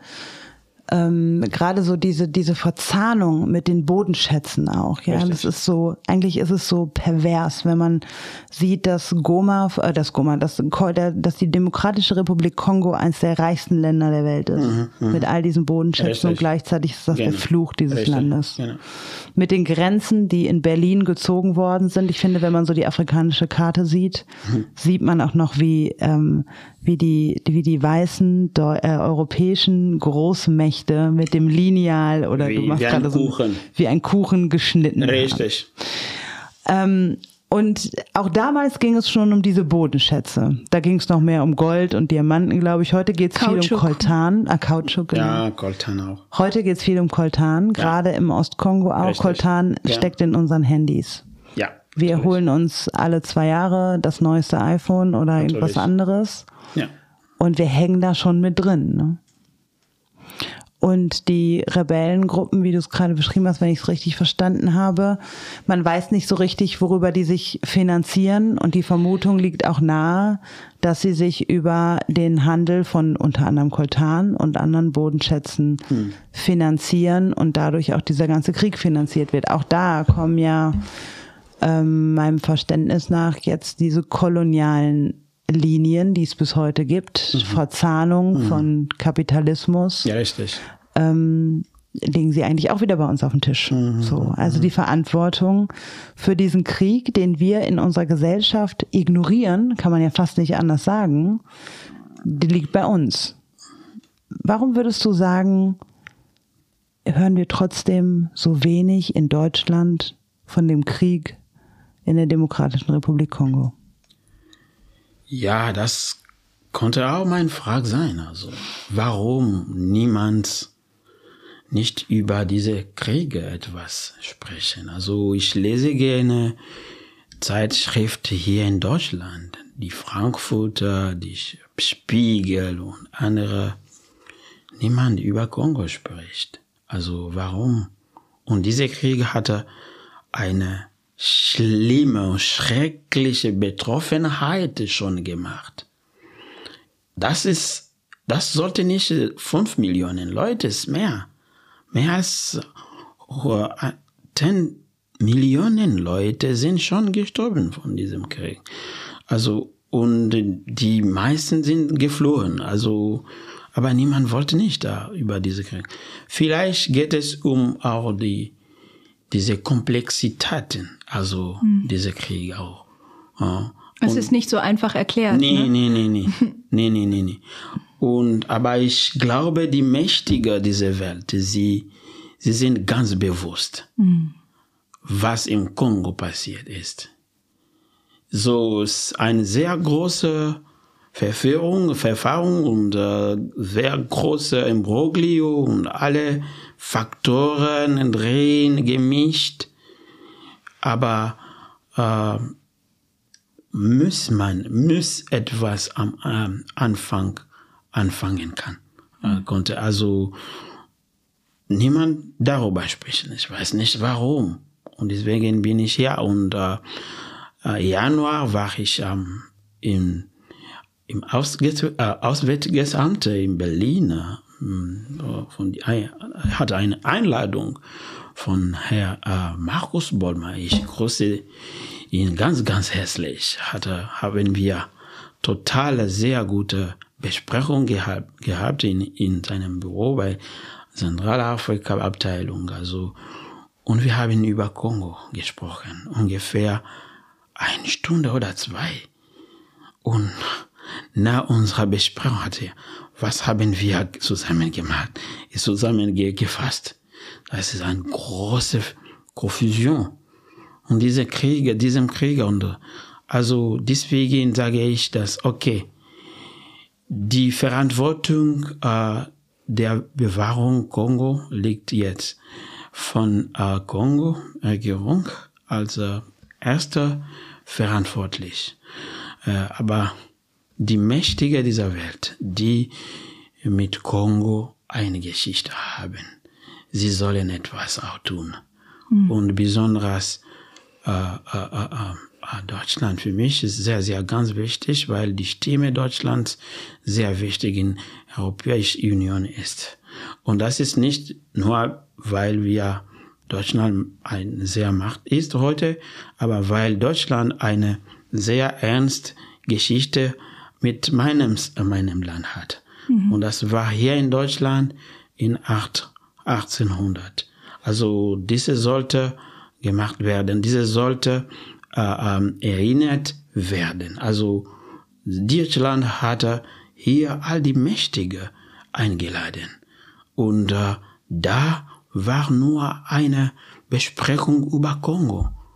ähm, gerade so diese diese Verzahnung mit den Bodenschätzen auch. Ja, Richtig. das ist so. Eigentlich ist es so pervers, wenn man sieht, dass Goma, äh, das Goma, dass, dass die Demokratische Republik Kongo eines der reichsten Länder der Welt ist, Mhm, mit all diesen Bodenschätzen Richtig. und gleichzeitig ist das Genau. der Fluch dieses Richtig. Landes. Genau. Mit den Grenzen, die in Berlin gezogen worden sind. Ich finde, wenn man so die afrikanische Karte sieht, Mhm. sieht man auch noch, wie ähm, wie die wie die weißen Deu äh, europäischen Großmächte mit dem Lineal oder Wie- du machst wie ein gerade so Kuchen. wie ein Kuchen geschnitten haben. Richtig. Ähm, Und auch damals ging es schon um diese Bodenschätze. Da ging es noch mehr um Gold und Diamanten, glaube ich. Heute geht es viel um Coltan. Ah, Kautschuk, genau. Ja, Coltan auch. Heute geht es viel um Coltan, ja. Gerade im Ostkongo auch. Richtig. Coltan ja. steckt in unseren Handys. Ja. Wir natürlich. holen uns alle zwei Jahre das neueste iPhone oder natürlich. Irgendwas anderes. Ja. Und wir hängen da schon mit drin. Ne? Und die Rebellengruppen, wie du es gerade beschrieben hast, wenn ich es richtig verstanden habe, man weiß nicht so richtig, worüber die sich finanzieren. Und die Vermutung liegt auch nahe, dass sie sich über den Handel von unter anderem Coltan und anderen Bodenschätzen hm. finanzieren und dadurch auch dieser ganze Krieg finanziert wird. Auch da kommen ja ähm, meinem Verständnis nach jetzt diese kolonialen Linien, die es bis heute gibt, mhm. Verzahnung mhm. von Kapitalismus. Ja, richtig. Ähm, legen sie eigentlich auch wieder bei uns auf den Tisch. Mhm. So, also die Verantwortung für diesen Krieg, den wir in unserer Gesellschaft ignorieren, kann man ja fast nicht anders sagen, die liegt bei uns. Warum würdest du sagen, hören wir trotzdem so wenig in Deutschland von dem Krieg in der Demokratischen Republik Kongo? Ja, das konnte auch meine Frage sein. Also, warum niemand nicht über diese Kriege etwas sprechen? Also, ich lese gerne Zeitschriften hier in Deutschland, die Frankfurter, die Spiegel und andere. Niemand über Kongo spricht. Also, warum? Und diese Kriege hatte eine schlimme und schreckliche Betroffenheit schon gemacht. Das ist, das sollte nicht fünf Millionen Leute, ist mehr. Mehr als zehn Millionen Leute sind schon gestorben von diesem Krieg. Also, und die meisten sind geflohen. Also, aber niemand wollte nicht da über diese Krieg. Vielleicht geht es um auch die diese Komplexitäten, also hm. diese Kriege auch. Ja. Es ist nicht so einfach erklärt. Nee, ne? nee, nee, nee. nee, nee, nee, nee. Und, aber ich glaube, die Mächtiger dieser Welt, sie, sie sind ganz bewusst, hm. was im Kongo passiert ist. So ist eine sehr große Verfahrung, Verfahrung und äh, sehr große Imbroglio und alle Faktoren drin gemischt. Aber äh, muss man, muss etwas am äh, Anfang anfangen kann, äh, konnte. Also niemand darüber sprechen. Ich weiß nicht warum. Und deswegen bin ich hier. Und äh, äh, Januar war ich ähm, in im Ausge- äh, Auswärtiges Amt in Berlin. Äh, von, äh, hatte eine Einladung von Herrn äh, Markus Bollmer. Ich grüße ihn ganz, ganz herzlich. Hatte, haben wir total sehr gute Besprechung gehabt, gehabt in, in seinem Büro bei Zentralafrika-Abteilung. Also, und wir haben über Kongo gesprochen. Ungefähr eine Stunde oder zwei. Und nach unserer Besprechung hatte, was haben wir zusammen gemacht, ist zusammengefasst. Das ist eine große Konfusion. Und diese Kriege, diesem Krieg, und also deswegen sage ich, dass, okay, die Verantwortung äh, der Bewahrung Kongo liegt jetzt von äh, Kongo-Regierung als äh, erster verantwortlich. Äh, aber die Mächtigen dieser Welt, die mit Kongo eine Geschichte haben, sie sollen etwas auch tun. Mhm. Und besonders äh, äh, äh, Deutschland für mich ist sehr, sehr ganz wichtig, weil die Stimme Deutschlands sehr wichtig in der Europäischen Union ist. Und das ist nicht nur, weil wir Deutschland eine sehr Macht ist heute, aber weil Deutschland eine sehr ernste Geschichte mit meinem, meinem Land hat. Mhm. Und das war hier in Deutschland in achtzehnhundert. Also diese sollte gemacht werden, diese sollte äh, ähm, erinnert werden. Also Deutschland hatte hier all die Mächtigen eingeladen. Und äh, da war nur eine Besprechung über Kongo.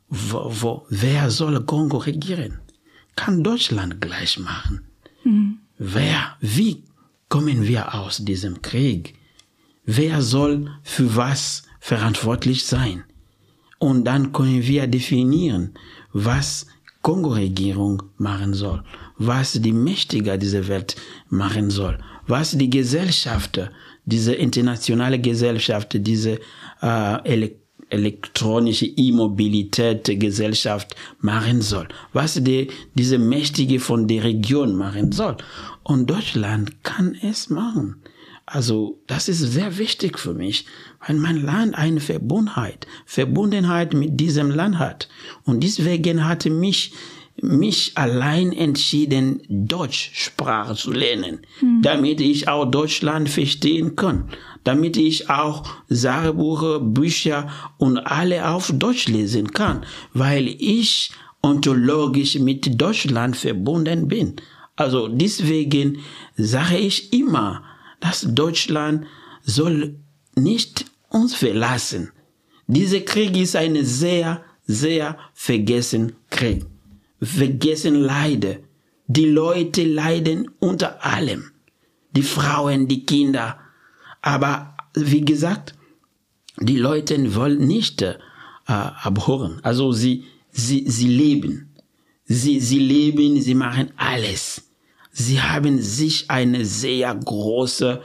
wo, wo, wer soll Kongo regieren? Kann Deutschland gleich machen? Mhm. Wer, wie kommen wir aus diesem Krieg? Wer soll für was verantwortlich sein? Und dann können wir definieren, was Kongo-Regierung machen soll, was die Mächtiger dieser Welt machen soll, was die Gesellschaft, diese internationale Gesellschaft, diese äh, ele- elektronische E-Mobilität-Gesellschaft machen soll, was die, diese Mächtige von der Region machen soll. Und Deutschland kann es machen. Also das ist sehr wichtig für mich, weil mein Land eine Verbundenheit, Verbundenheit mit diesem Land hat. Und deswegen hatte mich mich allein entschieden, Deutschsprache zu lernen, mhm. damit ich auch Deutschland verstehen kann, damit ich auch Sachbücher, Bücher und alle auf Deutsch lesen kann, weil ich ontologisch mit Deutschland verbunden bin. Also deswegen sage ich immer, dass Deutschland soll nicht uns verlassen. Dieser Krieg ist ein sehr, sehr vergessen Krieg. Vergessen Leide. Die Leute leiden unter allem. Die Frauen, die Kinder. Aber wie gesagt, die Leute wollen nicht äh, abhören. Also sie, sie, sie leben. Sie, sie leben, sie machen alles. Sie haben sich eine sehr große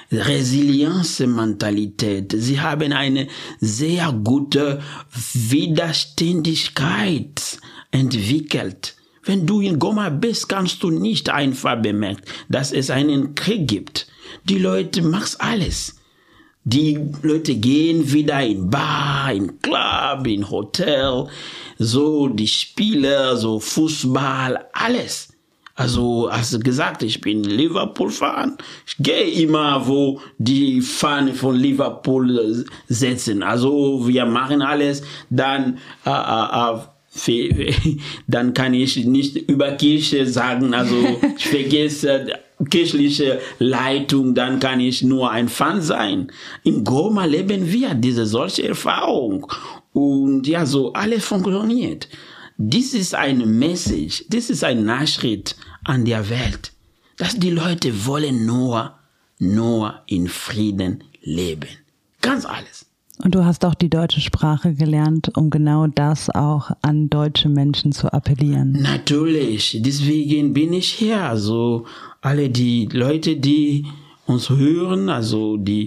Resilienzmentalität. Sie haben eine sehr gute Widerständigkeit entwickelt. Wenn du in Goma bist, kannst du nicht einfach bemerken, dass es einen Krieg gibt. Die Leute machen alles. Die Leute gehen wieder in Bar, in Club, in Hotel, so die Spieler, so Fußball, alles. Also, hast du gesagt, ich bin Liverpool-Fan. Ich gehe immer, wo die Fahne von Liverpool setzen. Also, wir machen alles. Dann, äh, äh, dann kann ich nicht über Kirche sagen. Also, ich vergesse kirchliche Leitung. Dann kann ich nur ein Fan sein. In Goma leben wir diese solche Erfahrung. Und ja, so alles funktioniert. Dies ist eine Message, dies ist ein Nachricht an der Welt, dass die Leute wollen nur, nur in Frieden leben. Ganz alles. Und du hast auch die deutsche Sprache gelernt, um genau das auch an deutsche Menschen zu appellieren. Natürlich, deswegen bin ich hier. Also alle die Leute, die uns hören, also die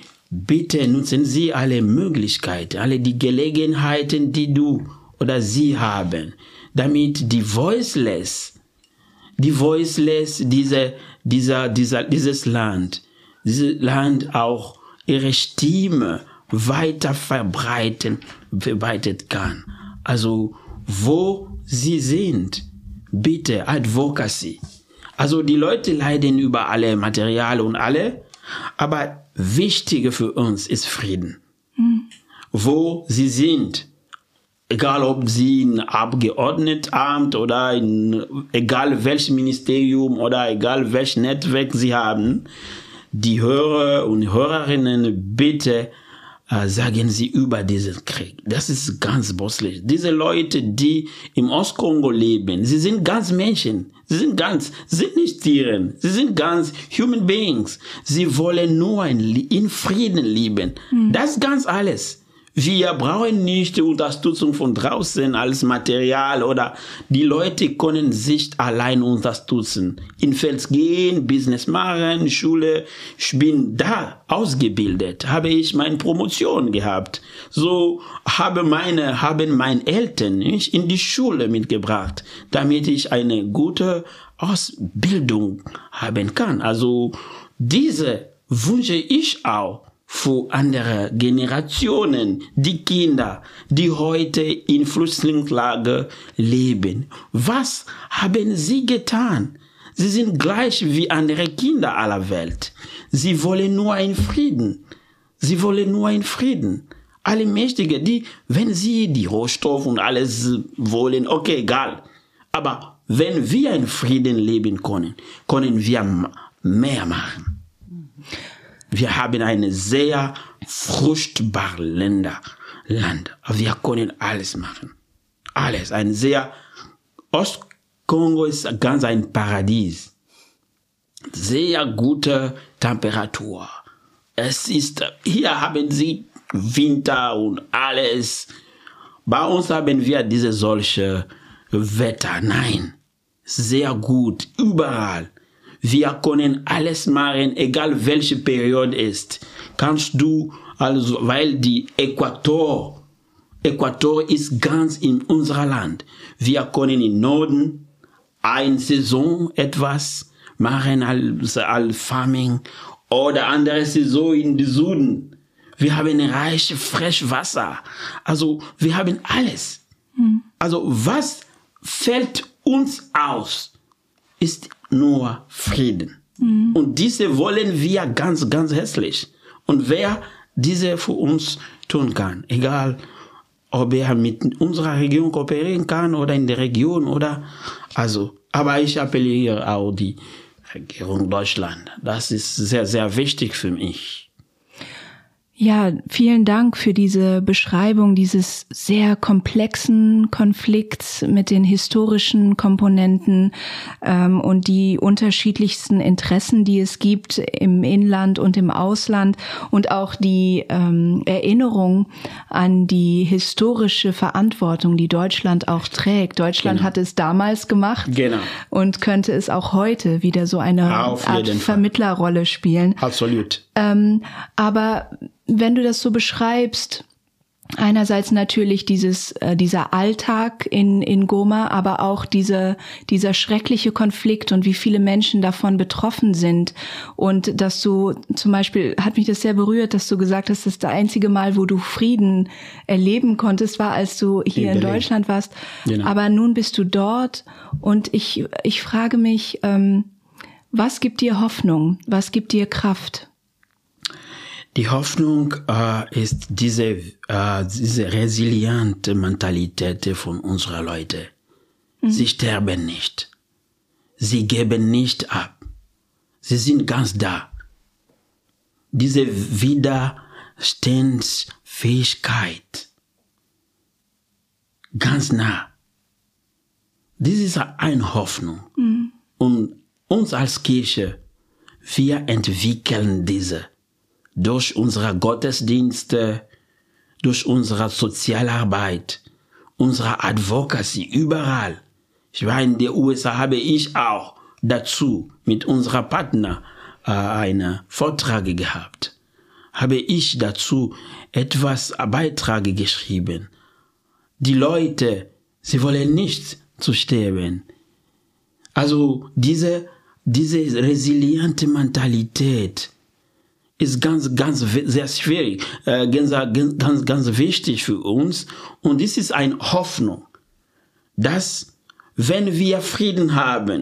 bitte nutzen Sie alle Möglichkeiten, alle die Gelegenheiten, die du oder sie haben, damit die Voiceless, die Voiceless, diese, dieser, dieser, dieses Land, dieses Land auch ihre Stimme weiter verbreiten, verbreitet kann. Also, wo sie sind, bitte Advocacy. Also, die Leute leiden über alle Material und alle, aber wichtiger für uns ist Frieden. Mhm. Wo sie sind, egal ob sie in Abgeordnetenamt oder in egal welches Ministerium oder egal welches Netzwerk sie haben, die Hörer und Hörerinnen, bitte äh, sagen sie über diesen Krieg. Das ist ganz bosslich. Diese Leute, die im Ostkongo leben, sie sind ganz Menschen. Sie sind ganz, sie sind nicht Tiere. Sie sind ganz Human Beings. Sie wollen nur in, in Frieden leben. Mhm. Das ist ganz alles. Wir brauchen nicht die Unterstützung von draußen als Material oder die Leute können sich allein unterstützen. In Feld gehen, Business machen, Schule. Ich bin da ausgebildet, habe ich meine Promotion gehabt. So habe meine, haben meine Eltern mich in die Schule mitgebracht, damit ich eine gute Ausbildung haben kann. Also diese wünsche ich auch für andere Generationen, die Kinder, die heute in Flüchtlingslager leben. Was haben sie getan? Sie sind gleich wie andere Kinder aller Welt. Sie wollen nur in Frieden. Sie wollen nur in Frieden. Alle Mächtigen, die, wenn sie die Rohstoffe und alles wollen, okay, egal. Aber wenn wir in Frieden leben können, können wir mehr machen. Wir haben ein sehr fruchtbares Land. Wir können alles machen. alles. Ein sehr, Ostkongo ist ganz ein Paradies. Sehr gute Temperatur. Es ist, hier haben sie Winter und alles. Bei uns haben wir diese solche Wetter. Nein, sehr gut, überall. Wir können alles machen, egal welche Periode ist. Kannst du, also, weil die Äquator, Äquator ist ganz in unserem Land. Wir können im Norden eine Saison etwas machen als, als Farming oder andere Saison in den Süden. Wir haben reiches Frischwasser. Also wir haben alles. Hm. Also was fällt uns aus, ist nur Frieden. Hm. Und diese wollen wir ganz, ganz herzlich. Und wer diese für uns tun kann, egal ob er mit unserer Region kooperieren kann oder in der Region oder, also, aber ich appelliere auch die Regierung Deutschland. Das ist sehr, sehr wichtig für mich. Ja, vielen Dank für diese Beschreibung dieses sehr komplexen Konflikts mit den historischen Komponenten ähm, und die unterschiedlichsten Interessen, die es gibt im Inland und im Ausland und auch die ähm, Erinnerung an die historische Verantwortung, die Deutschland auch trägt. Deutschland genau. hat es damals gemacht genau. und könnte es auch heute wieder so eine Art Vermittlerrolle spielen. Absolut. Ähm, aber wenn du das so beschreibst, einerseits natürlich dieses äh, dieser Alltag in in Goma, aber auch diese dieser schreckliche Konflikt und wie viele Menschen davon betroffen sind und dass du zum Beispiel, hat mich das sehr berührt, dass du gesagt hast, das einzige Mal, wo du Frieden erleben konntest, war, als du hier in, in Deutschland warst. Genau. Aber nun bist du dort und ich ich frage mich, ähm, was gibt dir Hoffnung? Was gibt dir Kraft? Die Hoffnung äh, ist diese, äh, diese resiliente Mentalität von unseren Leuten. Mhm. Sie sterben nicht. Sie geben nicht ab. Sie sind ganz da. Diese Widerstandsfähigkeit. Ganz nah. Das ist eine Hoffnung. Mhm. Und uns als Kirche, wir entwickeln diese. Durch unsere Gottesdienste, durch unsere Sozialarbeit, unsere Advocacy, überall. Ich war in den U S A, habe ich auch dazu mit unserem Partner äh, einen Vortrag gehabt. Habe ich dazu etwas Beiträge geschrieben. Die Leute, sie wollen nicht zu sterben. Also diese, diese resiliente Mentalität ist ganz, ganz, sehr schwierig, äh, ganz, ganz, ganz wichtig für uns. Und es ist eine Hoffnung, dass, wenn wir Frieden haben,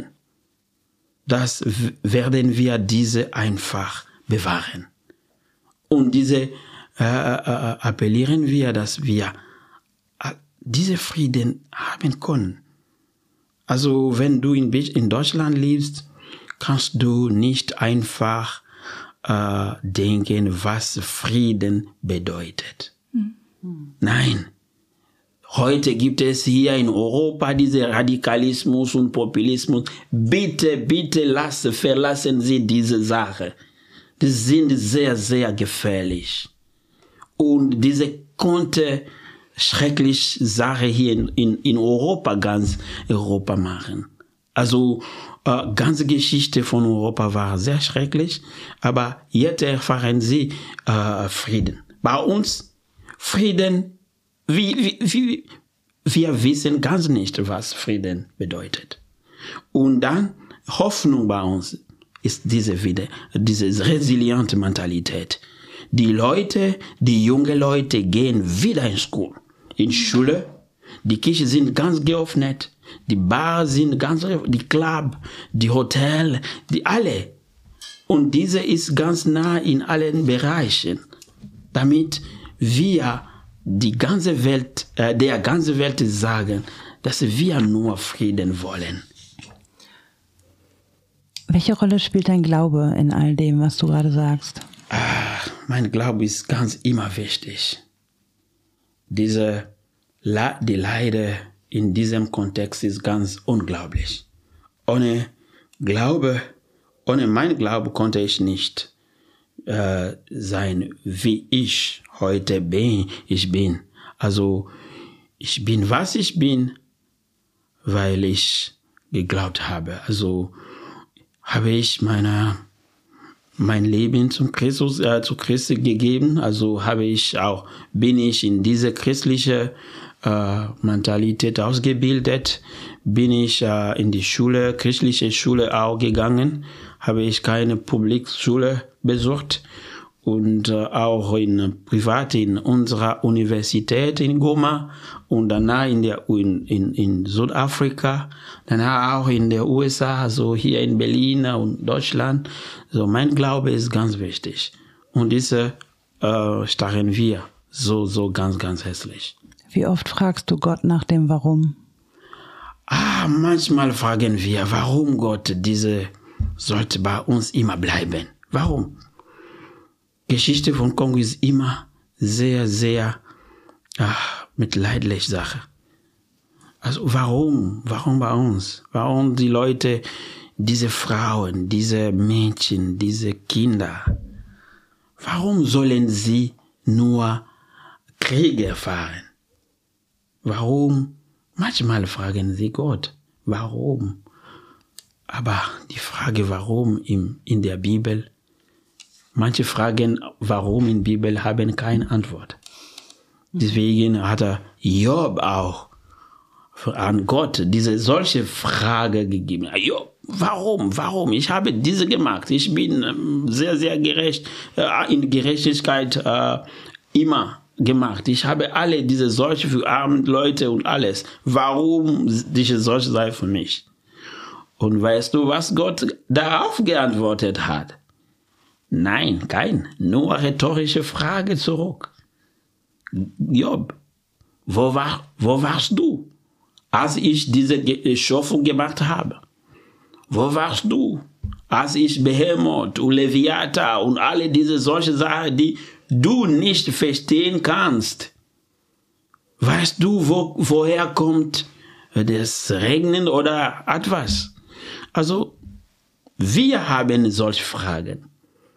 das werden wir diese einfach bewahren. Und diese, äh, äh, appellieren wir, dass wir äh, diese Frieden haben können. Also, wenn du in, in Deutschland lebst, kannst du nicht einfach Uh, denken, was Frieden bedeutet. Mhm. Nein. Heute gibt es hier in Europa diesen Radikalismus und Populismus. Bitte, bitte lassen, verlassen Sie diese Sache. Die sind sehr, sehr gefährlich. Und diese konnte schrecklich Sache hier in, in, in Europa, ganz Europa machen. Also, äh, ganze Geschichte von Europa war sehr schrecklich, aber jetzt erfahren sie äh, Frieden. Bei uns, Frieden, wie, wie, wie, wir wissen ganz nicht, was Frieden bedeutet. Und dann, Hoffnung bei uns ist diese wieder, diese resiliente Mentalität. Die Leute, die junge Leute gehen wieder in Schule, in Schule, die Kirchen sind ganz geöffnet. Die Bars sind ganz, die Club, die Hotel, die alle. Und diese ist ganz nah in allen Bereichen, damit wir die ganze Welt, äh, der ganze Welt sagen, dass wir nur Frieden wollen. Welche Rolle spielt dein Glaube in all dem, was du gerade sagst? Ah, mein Glaube ist ganz immer wichtig. Diese, die Leiden in diesem Kontext ist ganz unglaublich. Ohne Glaube, ohne mein Glaube konnte ich nicht äh, sein, wie ich heute bin. Ich bin. Also ich bin, was ich bin, weil ich geglaubt habe. Also habe ich meine, mein Leben zum Christus, äh, zu Christus gegeben. Also habe ich auch, bin ich in diese christliche äh, Mentalität ausgebildet. Bin ich äh, in die Schule, christliche Schule auch gegangen. Habe ich keine Publikschule besucht. Und äh, auch in privat in unserer Universität in Goma und danach in der in, in, in Südafrika, danach auch in der U S A, also hier in Berlin und Deutschland. So mein Glaube ist ganz wichtig und diese äh, starren wir so so ganz ganz hässlich. Wie oft fragst du Gott nach dem Warum? Ah, manchmal fragen wir, warum Gott diese sollte bei uns immer bleiben. Warum? Geschichte von Kongo ist immer sehr, sehr ach, mitleidlich Sache. Also warum? Warum bei uns? Warum die Leute, diese Frauen, diese Mädchen, diese Kinder, warum sollen sie nur Kriege erfahren? Warum? Manchmal fragen sie Gott, warum? Aber die Frage, warum in, in der Bibel, manche Fragen, warum in der Bibel, haben keine Antwort. Deswegen hat er Job auch an Gott diese solche Frage gegeben. Job, warum, warum? Ich habe diese gemacht. Ich bin sehr, sehr gerecht, in Gerechtigkeit äh, immer gemacht. Ich habe alle diese solche für arme Leute und alles. Warum diese solche sei für mich? Und weißt du, was Gott darauf geantwortet hat? Nein, kein, nur rhetorische Frage zurück. Job, wo, war, wo warst du, als ich diese Schöpfung gemacht habe? Wo warst du, als ich Behemoth und Leviathan und alle diese solche Sachen, die du nicht verstehen kannst? Weißt du, wo, woher kommt das Regnen oder etwas? Also, wir haben solche Fragen.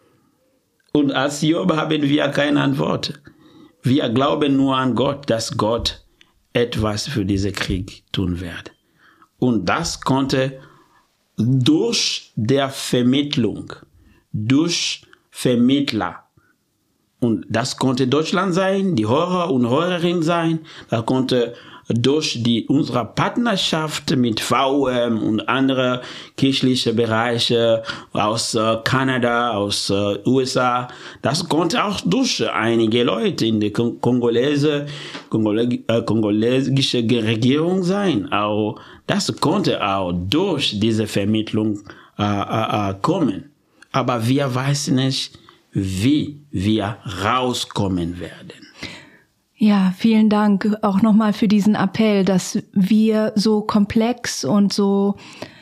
Und als Job haben wir keine Antwort. Wir glauben nur an Gott, dass Gott etwas für diesen Krieg tun wird. Und das konnte durch der Vermittlung, durch Vermittler. Und das konnte Deutschland sein, die Hörer und Hörerinnen sein, das konnte durch die unsere Partnerschaft mit V M und andere kirchliche Bereiche aus äh, Kanada, aus äh, U S A, das konnte auch durch einige Leute in der Kongolese, Kongole, äh, kongolesische Regierung sein. Auch das konnte auch durch diese Vermittlung äh, äh, kommen. Aber wir wissen nicht, wie wir rauskommen werden. Ja, vielen Dank auch nochmal für diesen Appell, dass wir so komplex und so,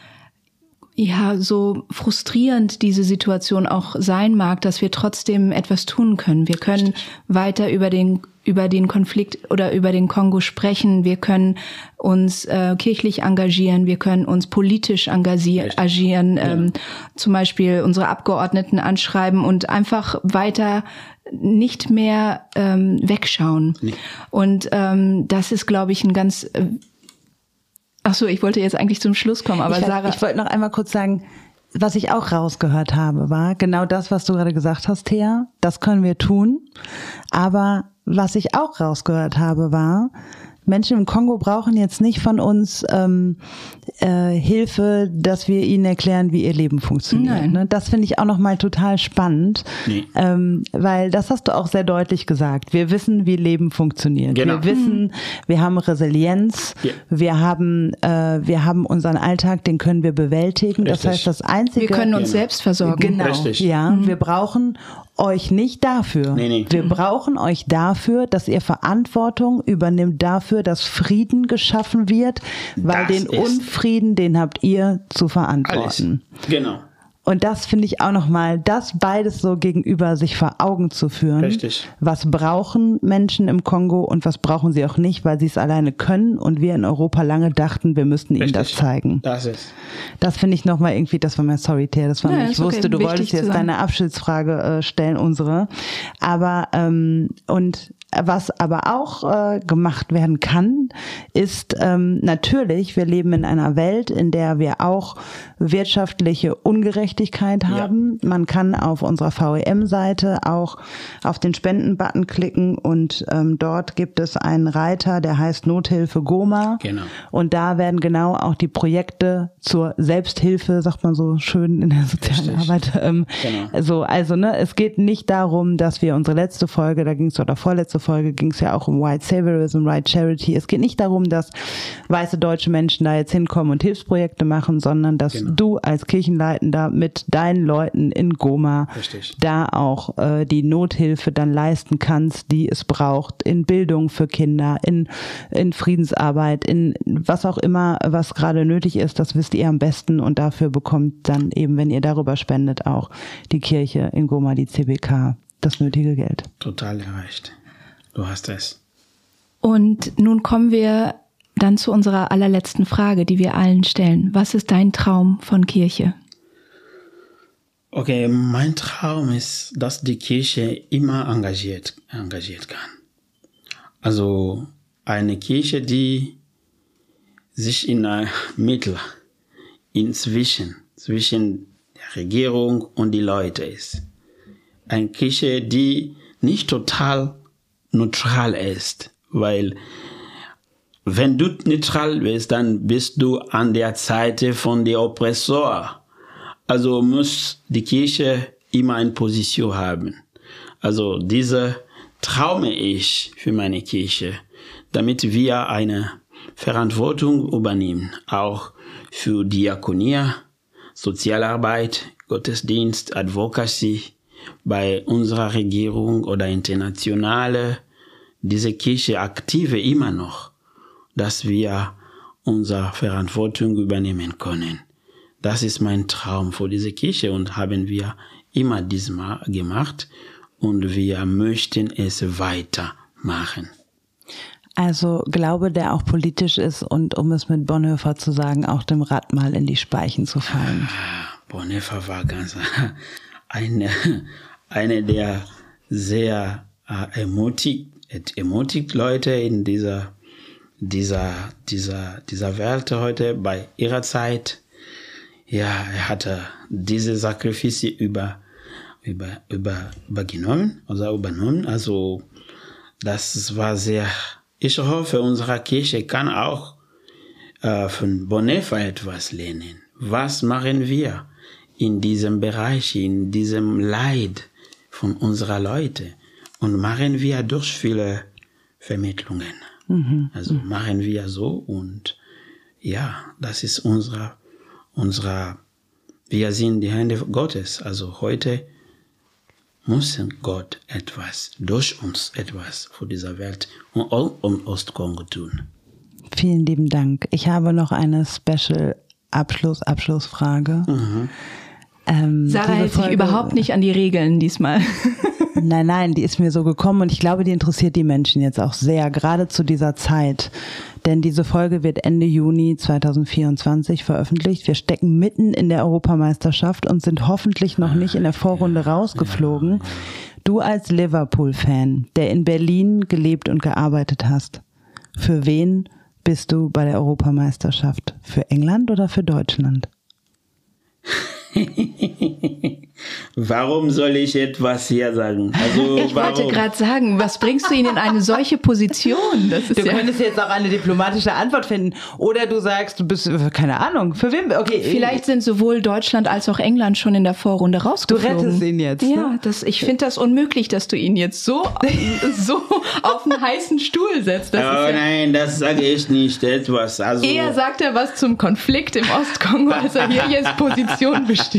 ja, so frustrierend diese Situation auch sein mag, dass wir trotzdem etwas tun können. Wir können Richtig. weiter über den über den Konflikt oder über den Kongo sprechen. Wir können uns äh, kirchlich engagieren. Wir können uns politisch engagieren. Ähm, ja. Zum Beispiel unsere Abgeordneten anschreiben und einfach weiter nicht mehr ähm, wegschauen. Nee. Und ähm, das ist, glaube ich, ein ganz... Äh, ach so, ich wollte jetzt eigentlich zum Schluss kommen, aber ich, Sarah... Ich wollte noch einmal kurz sagen, was ich auch rausgehört habe, war genau das, was du gerade gesagt hast, Thea. Das können wir tun. Aber was ich auch rausgehört habe, war, Menschen im Kongo brauchen jetzt nicht von uns ähm, äh, Hilfe, dass wir ihnen erklären, wie ihr Leben funktioniert. Ne? Das finde ich auch nochmal total spannend, nee. ähm, weil das hast du auch sehr deutlich gesagt. Wir wissen, wie Leben funktioniert. Genau. Wir wissen, mhm. wir haben Resilienz, ja. wir haben äh, wir haben unseren Alltag, den können wir bewältigen. Richtig. Das heißt, das Einzige... Wir können uns genau. selbst versorgen. Genau, Richtig. ja. Mhm. Wir brauchen euch nicht dafür. Nee, nee. Wir brauchen euch dafür, dass ihr Verantwortung übernimmt dafür, dass Frieden geschaffen wird, weil das den Unfrieden, den habt ihr zu verantworten. Alles. Genau. Und das finde ich auch nochmal, das beides so gegenüber sich vor Augen zu führen. Richtig. Was brauchen Menschen im Kongo und was brauchen sie auch nicht, weil sie es alleine können und wir in Europa lange dachten, wir müssten ihnen das zeigen. Das ist. Das finde ich nochmal irgendwie, das war mir, sorry, Thea, das war Ja, mir, ich ist okay, wusste, du wichtig wolltest zu jetzt sagen. deine Abschiedsfrage äh, stellen, unsere. Aber, ähm, und was aber auch äh, gemacht werden kann, ist ähm, natürlich, wir leben in einer Welt, in der wir auch wirtschaftliche Ungerechtigkeit haben. Ja. Man kann auf unserer V E M-Seite auch auf den Spenden-Button klicken und ähm, dort gibt es einen Reiter, der heißt Nothilfe Goma. Genau. Und da werden genau auch die Projekte zur Selbsthilfe, sagt man so schön in der sozialen Richtig. Arbeit. Ähm, Genau. so, also ne, es geht nicht darum, dass wir unsere letzte Folge, da ging es oder vorletzte Folge ging es ja auch um White Saviorism, White Charity. Es geht nicht darum, dass weiße deutsche Menschen da jetzt hinkommen und Hilfsprojekte machen, sondern dass Genau. du als Kirchenleitender mit deinen Leuten in Goma Richtig. da auch äh, die Nothilfe dann leisten kannst, die es braucht, in Bildung für Kinder, in, in Friedensarbeit, in was auch immer, was gerade nötig ist, das wisst ihr am besten und dafür bekommt dann eben, wenn ihr darüber spendet, auch die Kirche in Goma, die C B K, das nötige Geld. Total erreicht. Du hast es. Und nun kommen wir dann zu unserer allerletzten Frage, die wir allen stellen. Was ist dein Traum von Kirche? Okay, mein Traum ist, dass die Kirche immer engagiert, engagiert kann. Also eine Kirche, die sich in einer Mitte, inzwischen, zwischen der Regierung und die Leute ist. Eine Kirche, die nicht total neutral ist, weil wenn du neutral bist, dann bist du an der Seite von der Oppressor. Also muss die Kirche immer eine Position haben. Also diese traume ich für meine Kirche, damit wir eine Verantwortung übernehmen, auch für Diakonie, Sozialarbeit, Gottesdienst, Advocacy, bei unserer Regierung oder internationale, diese Kirche aktive immer noch, dass wir unsere Verantwortung übernehmen können. Das ist mein Traum für diese Kirche und haben wir immer diesmal gemacht und wir möchten es weitermachen. Also Glaube, der auch politisch ist und um es mit Bonhoeffer zu sagen, auch dem Rad mal in die Speichen zu fallen. Bonhoeffer war ganz eine, eine der sehr äh, ermutigt, ermutigt Leute in dieser, dieser, dieser, dieser Welt heute bei ihrer Zeit. Ja, er hatte diese Sakrifizes über, über, über, übergenommen, also übernommen. Also, das war sehr, ich hoffe, unsere Kirche kann auch äh, von Bonhoeffer etwas lernen. Was machen wir in diesem Bereich, in diesem Leid von unserer Leute? Und machen wir durch viele Vermittlungen. Mhm. Also machen wir so und ja, das ist unsere, unsere, wir sind die Hände Gottes. Also heute muss Gott etwas, durch uns etwas für diese Welt und auch um Ostkongo tun. Vielen lieben Dank. Ich habe noch eine Special Abschluss, Abschlussfrage. Mhm. Ähm, Sarah hält sich überhaupt nicht an die Regeln diesmal. Nein, nein, die ist mir so gekommen und ich glaube, die interessiert die Menschen jetzt auch sehr, gerade zu dieser Zeit. Denn diese Folge wird Ende Juni zweitausendvierundzwanzig veröffentlicht. Wir stecken mitten in der Europameisterschaft und sind hoffentlich noch nicht in der Vorrunde rausgeflogen. Du als Liverpool-Fan, der in Berlin gelebt und gearbeitet hast, für wen bist du bei der Europameisterschaft? Für England oder für Deutschland? Warum soll ich etwas hier sagen? Also, ich warum? wollte gerade sagen, was bringst du ihn in eine solche Position? Das ist du ja könntest jetzt auch eine diplomatische Antwort finden. Oder du sagst, du bist, keine Ahnung, für wen? Okay. Vielleicht sind sowohl Deutschland als auch England schon in der Vorrunde rausgeflogen. Du rettest ihn jetzt. Ne? Ja, das, ich finde das unmöglich, dass du ihn jetzt so, so auf einen heißen Stuhl setzt. Das oh ist ja nein, das sage ich nicht etwas. Also eher sagt er was zum Konflikt im Ostkongo, als er hier jetzt Position bestimmt.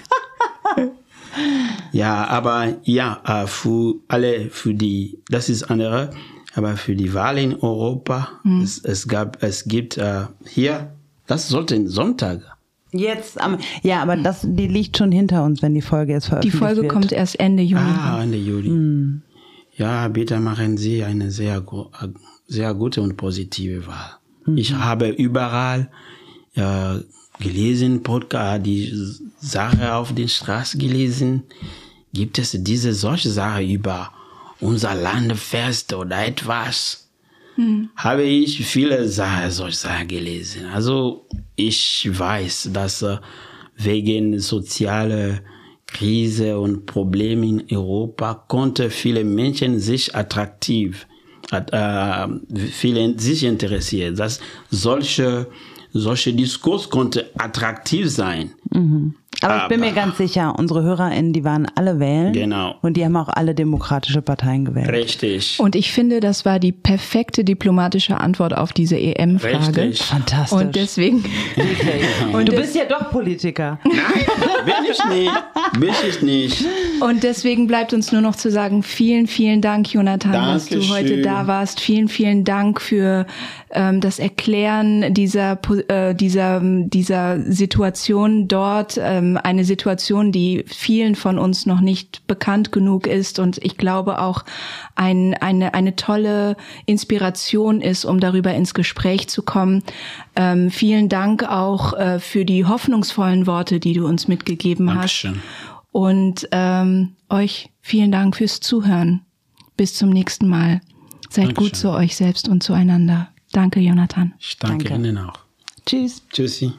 Ja, aber ja, für alle, für die, das ist andere, aber für die Wahl in Europa, hm. es, es gab, es gibt äh, hier, das sollte Sonntag, Jetzt, am, ja, aber das, die liegt schon hinter uns, wenn die Folge jetzt veröffentlicht Die Folge wird. kommt erst Ende Juli. Ah, Ende Juli. Hm. Ja, bitte machen Sie eine sehr, sehr gute und positive Wahl. Mhm. Ich habe überall äh, gelesen, Podcast, die Sache auf den Straßen gelesen. Gibt es diese solche Sache über unser Landfest oder etwas? Mhm. Habe ich viele Sachen, solche Sachen gelesen. Also ich weiß, dass äh, wegen sozialer Krise und Probleme in Europa konnte viele Menschen sich attraktiv, äh, viele sich interessieren. Dass solche, solche Diskurs konnte attraktiv sein. Mhm. Aber, Aber ich bin mir ganz sicher, unsere HörerInnen, die waren alle wählen. Genau. Und die haben auch alle demokratische Parteien gewählt. Richtig. Und ich finde, das war die perfekte diplomatische Antwort auf diese E M-Frage. Richtig. Fantastisch. Und deswegen... Und du bist ja doch Politiker. Nein, bin ich nicht. Bin ich nicht. Und deswegen bleibt uns nur noch zu sagen, vielen, vielen Dank, Jonathan, dass du heute da warst. Vielen, vielen Dank für ähm, das Erklären dieser, äh, dieser, dieser Situation dort. Ähm, eine Situation, die vielen von uns noch nicht bekannt genug ist und ich glaube auch ein, eine, eine tolle Inspiration ist, um darüber ins Gespräch zu kommen. Ähm, vielen Dank auch äh, für die hoffnungsvollen Worte, die du uns mitgegeben Dankeschön. hast. Und ähm, euch vielen Dank fürs Zuhören. Bis zum nächsten Mal. Seid Dankeschön. gut zu euch selbst und zueinander. Danke, Jonathan. Ich danke, danke. Ihnen auch. Tschüss. Tschüssi.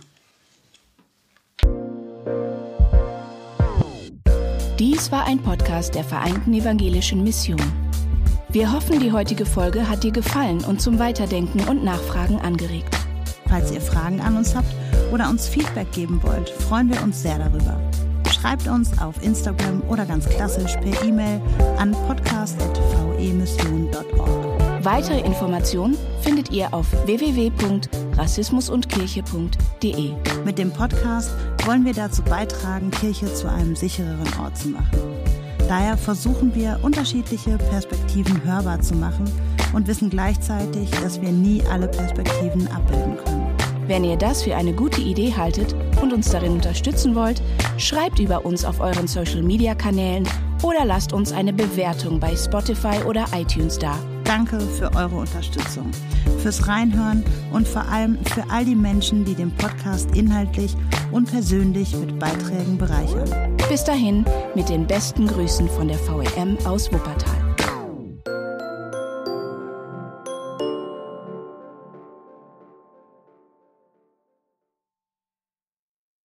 Dies war ein Podcast der Vereinten Evangelischen Mission. Wir hoffen, die heutige Folge hat dir gefallen und zum Weiterdenken und Nachfragen angeregt. Falls ihr Fragen an uns habt oder uns Feedback geben wollt, freuen wir uns sehr darüber. Schreibt uns auf Instagram oder ganz klassisch per E-Mail an podcast at v e mission punkt org. Weitere Informationen findet ihr auf w w w punkt rassismus und kirche punkt d e. Mit dem Podcast wollen wir dazu beitragen, Kirche zu einem sichereren Ort zu machen. Daher versuchen wir, unterschiedliche Perspektiven hörbar zu machen und wissen gleichzeitig, dass wir nie alle Perspektiven abbilden können. Wenn ihr das für eine gute Idee haltet und uns darin unterstützen wollt, schreibt über uns auf euren Social-Media-Kanälen oder lasst uns eine Bewertung bei Spotify oder iTunes da. Danke für eure Unterstützung, fürs Reinhören und vor allem für all die Menschen, die den Podcast inhaltlich und persönlich mit Beiträgen bereichern. Bis dahin mit den besten Grüßen von der V E M aus Wuppertal.